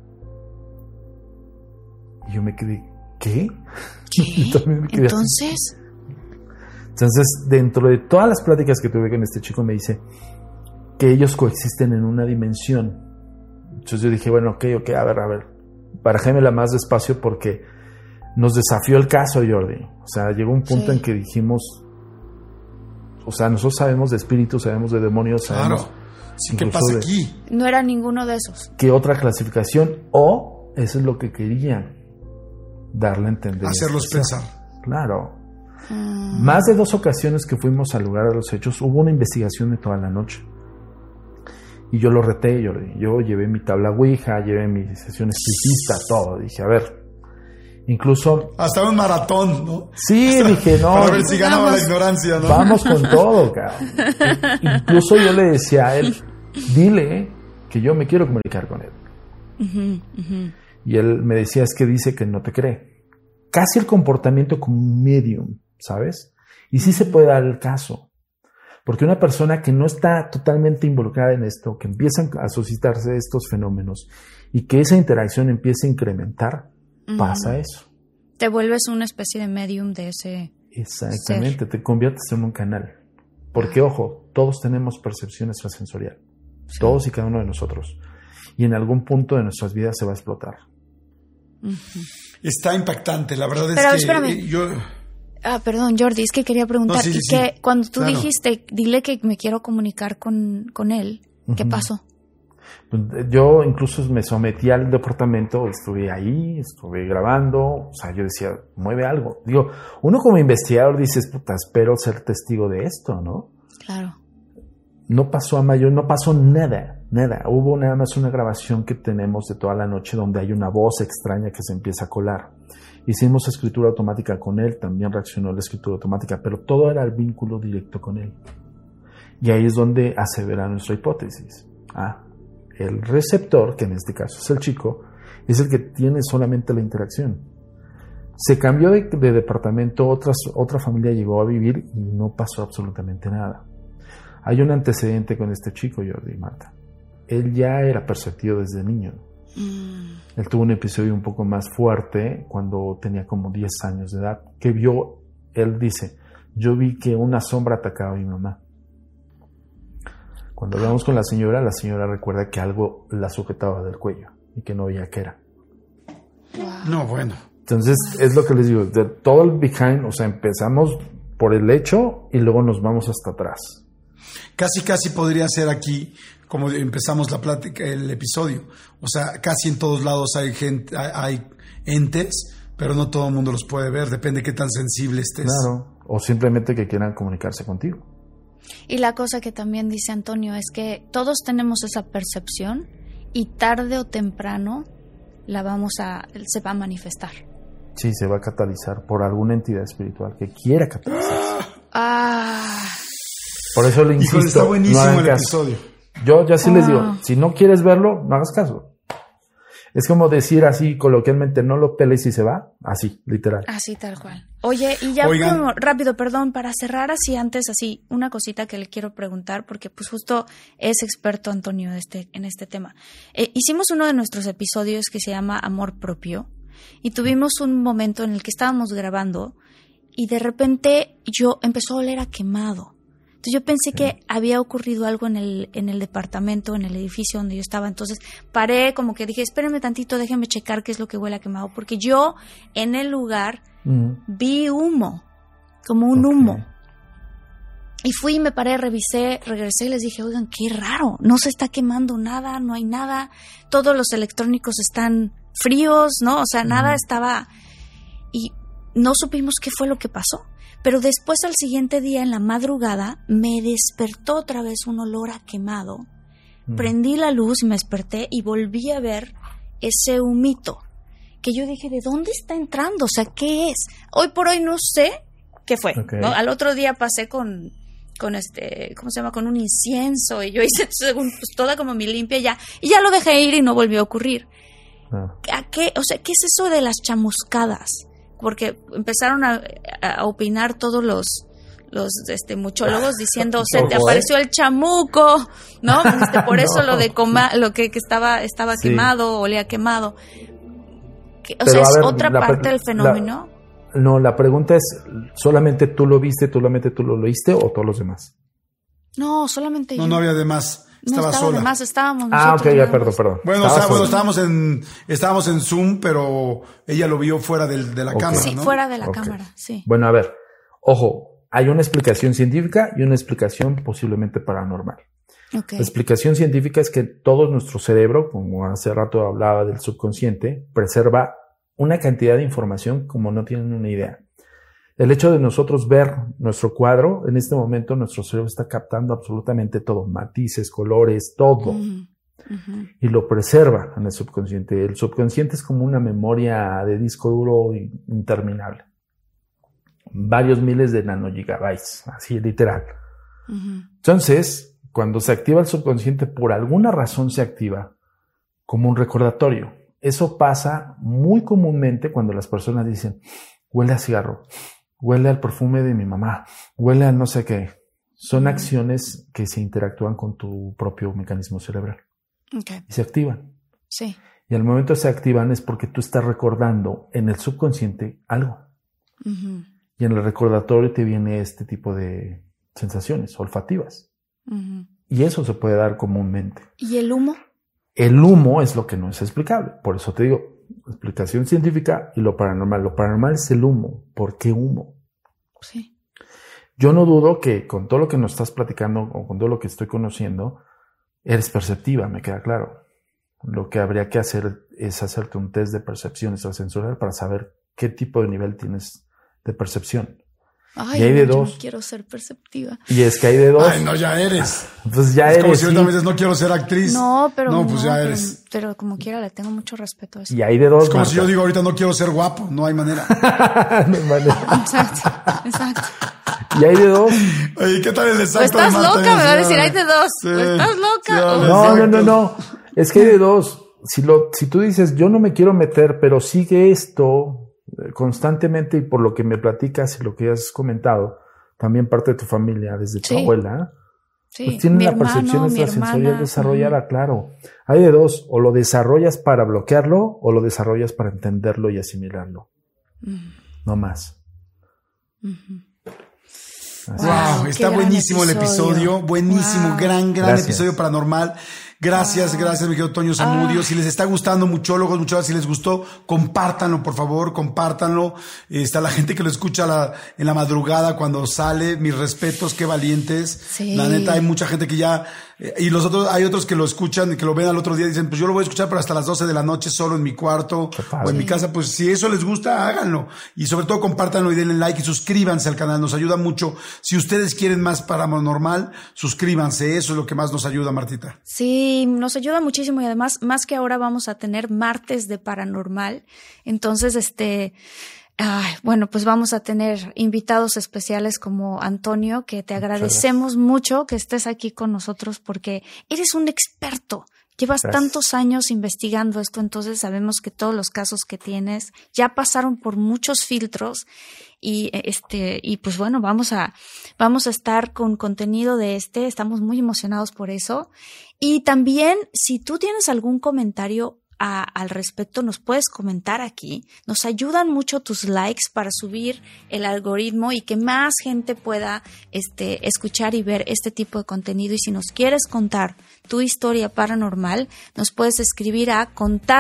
Y yo me quedé, ¿qué? Entonces, dentro de todas las pláticas que tuve con este chico, me dice que ellos coexisten en una dimensión. Entonces yo dije, bueno, ok, a ver, barajémela más despacio porque nos desafió el caso, Jordi. O sea, llegó un punto en que dijimos, o sea, nosotros sabemos de espíritus, sabemos de demonios, sabemos... Claro. Sí, ¿qué pasa aquí? No era ninguno de esos. ¿Qué otra clasificación? O eso es lo que querían darle a entender. Hacerlos pensar. Claro. Más de 2 ocasiones que fuimos al lugar de los hechos, hubo una investigación de toda la noche. Y yo lo reté, yo llevé mi tabla Ouija, llevé mi sesión espiritista, todo. Dije, a ver, incluso... Hasta un maratón, ¿no? Sí, dije, no. Para ver si ganaba la ignorancia, ¿no? Vamos con todo, cabrón. Incluso yo le decía a él, dile que yo me quiero comunicar con él. Y él me decía, es que dice que no te cree. Casi el comportamiento como un medium, ¿sabes? Y sí se puede dar el caso. Porque una persona que no está totalmente involucrada en esto, que empiezan a suscitarse estos fenómenos y que esa interacción empieza a incrementar, pasa eso. Te vuelves una especie de medium de ese Exactamente, ser. te conviertes en un canal. Porque, ojo, todos tenemos percepción extrasensorial. Sí. Todos y cada uno de nosotros. Y en algún punto de nuestras vidas se va a explotar. Está impactante, la verdad Pero, es que espérame. Perdón, Jordi, es que quería preguntar. No, sí, que cuando tú dijiste, dile que me quiero comunicar con él, ¿qué pasó? Yo incluso me sometí al departamento, estuve ahí, estuve grabando, o sea, yo decía, mueve algo. Digo, uno como investigador dices, puta, espero ser testigo de esto, ¿no? Claro. No pasó a mayor, no pasó nada. Hubo nada más una grabación que tenemos de toda la noche donde hay una voz extraña que se empieza a colar. Hicimos escritura automática con él, también reaccionó la escritura automática, pero todo era el vínculo directo con él. Y ahí es donde asevera nuestra hipótesis. El receptor, que en este caso es el chico, es el que tiene solamente la interacción. Se cambió de departamento, otra familia llegó a vivir y no pasó absolutamente nada. Hay un antecedente con este chico, Jordi y Marta. Él ya era perceptivo desde niño. Él tuvo un episodio un poco más fuerte cuando tenía como 10 años de edad, que vio, él dice, yo vi que una sombra atacaba a mi mamá. Cuando hablamos con la señora recuerda que algo la sujetaba del cuello y que no veía qué era. No, bueno. Entonces, es lo que les digo, de todo el behind, o sea, empezamos por el hecho y luego nos vamos hasta atrás. Casi podría ser aquí, como empezamos la plática, el episodio. O sea, casi en todos lados hay gente, hay entes, pero no todo el mundo los puede ver, depende de qué tan sensible estés. Claro, o simplemente que quieran comunicarse contigo. Y la cosa que también dice Antonio es que todos tenemos esa percepción y tarde o temprano se va a manifestar. Sí, se va a catalizar por alguna entidad espiritual que quiera catalizarse. Por eso le insisto. Híjole, está buenísimo no el caso. episodio. Yo ya sí les digo, si no quieres verlo, no hagas caso. Es como decir así coloquialmente, no lo peles y se va, así, literal. Así, tal cual. Oye, y ya como rápido, perdón, para cerrar así antes, así, una cosita que le quiero preguntar, porque pues justo es experto Antonio en este tema. Hicimos uno de nuestros episodios que se llama Amor Propio, y tuvimos un momento en el que estábamos grabando, y de repente yo empezó a oler a quemado. Entonces yo pensé que había ocurrido algo en el departamento, en el edificio donde yo estaba. Entonces paré, como que dije, espérenme tantito, déjenme checar qué es lo que huele a quemado. Porque yo en el lugar vi humo, como un humo. Y fui, me paré, revisé, regresé y les dije, oigan, qué raro, no se está quemando nada, no hay nada. Todos los electrónicos están fríos, ¿no? O sea, nada estaba... Y no supimos qué fue lo que pasó. Pero después, al siguiente día, en la madrugada, me despertó otra vez un olor a quemado. Prendí la luz y me desperté y volví a ver ese humito. Que yo dije, ¿de dónde está entrando? O sea, ¿qué es? Hoy por hoy no sé qué fue. ¿No? Al otro día pasé con ¿cómo se llama? Con un incienso. Y yo hice, según, pues, toda como mi limpia ya. Y ya lo dejé ir y no volvió a ocurrir. ¿Qué es eso de las chamuscadas? Porque empezaron a opinar todos los muchólogos diciendo, se te apareció el chamuco, ¿no? Por eso lo de lo que estaba quemado, olía quemado. O sea, es otra parte del fenómeno. La pregunta es, ¿solamente tú lo viste, solamente tú lo leíste o todos los demás? No, solamente yo. No había demás. Estaba sola. Además, estábamos nosotros. Ok, ya, perdón. Bueno, estábamos en Zoom, pero ella lo vio fuera de la cámara, sí, ¿no? Fuera de la cámara, sí. Bueno, a ver, ojo, hay una explicación científica y una explicación posiblemente paranormal. La explicación científica es que todo nuestro cerebro, como hace rato hablaba del subconsciente, preserva una cantidad de información como no tienen una idea. El hecho de nosotros ver nuestro cuadro, en este momento nuestro cerebro está captando absolutamente todo, matices, colores, todo. Y lo preserva en el subconsciente. El subconsciente es como una memoria de disco duro interminable. Varios miles de nanogigabytes, así literal. Entonces, cuando se activa el subconsciente, por alguna razón se activa como un recordatorio. Eso pasa muy comúnmente cuando las personas dicen, huele a cigarro. Huele al perfume de mi mamá, huele al no sé qué. Son acciones que se interactúan con tu propio mecanismo cerebral. Okay. Y se activan. Sí. Y al momento se activan es porque tú estás recordando en el subconsciente algo. Uh-huh. Y en el recordatorio te viene este tipo de sensaciones olfativas. Uh-huh. Y eso se puede dar comúnmente. ¿Y el humo? El humo es lo que no es explicable. Por eso te digo, explicación científica y lo paranormal. Lo paranormal es el humo. ¿Por qué humo? Sí. Yo no dudo que con todo lo que nos estás platicando o con todo lo que estoy conociendo, eres perceptiva, me queda claro. Lo que habría que hacer es hacerte un test de percepción extrasensorial para saber qué tipo de nivel tienes de percepción. Ay, y hay de no, dos. yo no quiero ser perceptiva. Y es que hay de dos. Ay, no, ya eres. Pues ya Es eres. como si ahorita Sí. me dices, no quiero ser actriz. No, pero No, pues ya eres. Pero como quiera, le tengo mucho respeto a eso. Y hay de dos. Es como Marta. si yo digo ahorita no quiero ser guapo. No hay manera. No hay manera. Exacto. Y hay de dos. Oye, ¿qué tal el O exacto? estás de Marta? loca, me va a decir, Sí. hay de dos. Sí. O estás loca. Sí, o- No. Es que hay de dos. Si tú dices, yo no me quiero meter, pero sigue esto constantemente y por lo que me platicas y lo que has comentado, también parte de tu familia, desde tu Sí. abuela, Sí, pues tienen mi la hermano, percepción mi extrasensorial hermana. desarrollada, claro. Hay de dos, o lo desarrollas para bloquearlo o lo desarrollas para entenderlo y asimilarlo. No más. Ujú. Así Wow, qué está gran buenísimo el episodio, buenísimo, Wow. gran Gracias. episodio paranormal. Gracias, gracias, mi querido Toño Zamudio. Si les está gustando, muchólogos, muchachos, si les gustó, compártanlo, por favor, compártanlo. Está la gente que lo escucha en la madrugada cuando sale. Mis respetos, qué valientes. Sí. La neta, hay mucha gente que ya, y los otros, hay otros que lo escuchan y que lo ven al otro día y dicen, pues yo lo voy a escuchar, pero hasta las 12 de la noche solo en mi cuarto padre. o en mi casa. Pues si eso les gusta, háganlo. Y sobre todo compártanlo y denle like y suscríbanse al canal. Nos ayuda mucho. Si ustedes quieren más paranormal, suscríbanse. Eso es lo que más nos ayuda, Martita. Sí, nos ayuda muchísimo y además, más que ahora vamos a tener martes de paranormal. Entonces, bueno, pues vamos a tener invitados especiales como Antonio, que te agradecemos mucho que estés aquí con nosotros porque eres un experto. Llevas Gracias. tantos años investigando esto, entonces sabemos que todos los casos que tienes ya pasaron por muchos filtros y pues bueno, vamos a estar con contenido de estamos muy emocionados por eso. Y también, si tú tienes algún comentario al respecto, nos puedes comentar aquí. Nos ayudan mucho tus likes para subir el algoritmo y que más gente pueda escuchar y ver este tipo de contenido. Y si nos quieres contar tu historia paranormal, nos puedes escribir a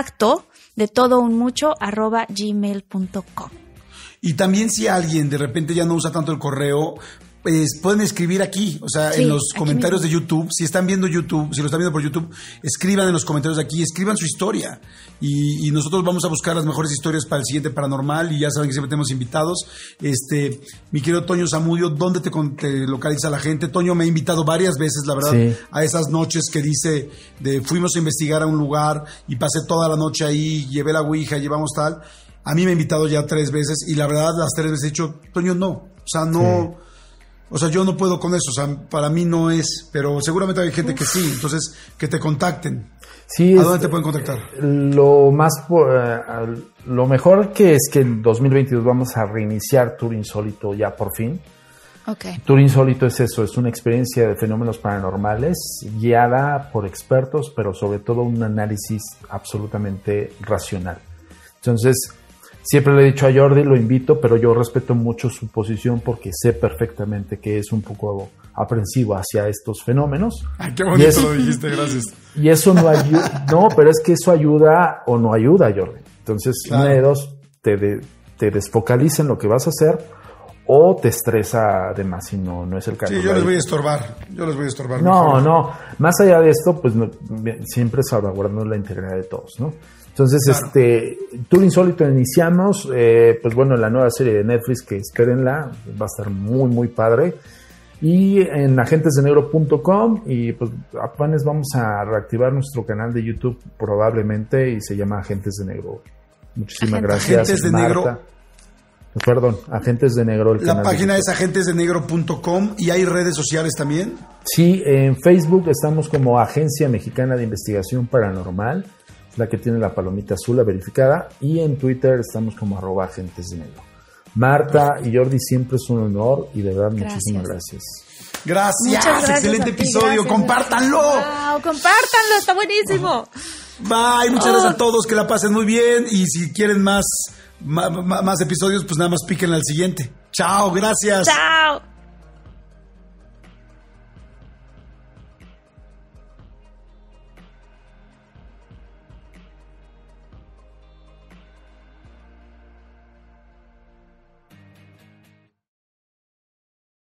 contacto@gmail.com. Y también si alguien de repente ya no usa tanto el correo, pues pueden escribir aquí, o sea, Sí, en los aquí comentarios mismo. de YouTube. Si están viendo YouTube, si lo están viendo por YouTube, escriban en los comentarios de aquí, escriban su historia. Y nosotros vamos a buscar las mejores historias para el siguiente paranormal. Y ya saben que siempre tenemos invitados. Mi querido Toño Zamudio, ¿dónde te localiza la gente? Toño me ha invitado varias veces, la verdad, Sí. a esas noches que dice fuimos a investigar a un lugar y pasé toda la noche ahí, llevé la ouija, llevamos tal. A mí me ha invitado ya 3 veces y la verdad las 3 veces he dicho, Toño, no. O sea, no. Sí. O sea, yo no puedo con eso. O sea, para mí no es. Pero seguramente hay gente que sí. Entonces, que te contacten. Sí, ¿A dónde te pueden contactar? Lo mejor que es que en 2022 vamos a reiniciar Tour Insólito ya por fin. Okay. Tour Insólito es eso, es una experiencia de fenómenos paranormales guiada por expertos, pero sobre todo un análisis absolutamente racional. Entonces, siempre le he dicho a Jordi, lo invito, pero yo respeto mucho su posición porque sé perfectamente que es un poco aprensivo hacia estos fenómenos. Ay, qué bonito lo dijiste, gracias. Y eso no ayuda, no, pero es que eso ayuda o no ayuda, Jordi. Entonces, Claro. una de dos, te desfocaliza en lo que vas a hacer o te estresa además y no es el caso. Sí, yo les voy a estorbar. No, más allá de esto, pues siempre salvaguardando la integridad de todos, ¿no? Entonces, Claro. Tour Insólito iniciamos, pues bueno, la nueva serie de Netflix, que espérenla, va a estar muy, muy padre. Y en agentesdenegro.com y pues apenas vamos a reactivar nuestro canal de YouTube probablemente y se llama Agentes de Negro. Muchísimas gracias, Agentes de Marta. Negro. Perdón, Agentes de Negro. El La canal de página YouTube. es agentesdenegro.com y hay redes sociales también. Sí, en Facebook estamos como Agencia Mexicana de Investigación Paranormal, la que tiene la palomita azul, la verificada, y en Twitter estamos como @agentesdenegro. Marta y Jordi, siempre es un honor y de verdad muchísimas gracias. Gracias, excelente episodio, compártanlo. Wow, compártanlo, está buenísimo. Bye, muchas gracias a todos, que la pasen muy bien y si quieren más episodios, pues nada más píquenle al siguiente. Chao, gracias. Chao.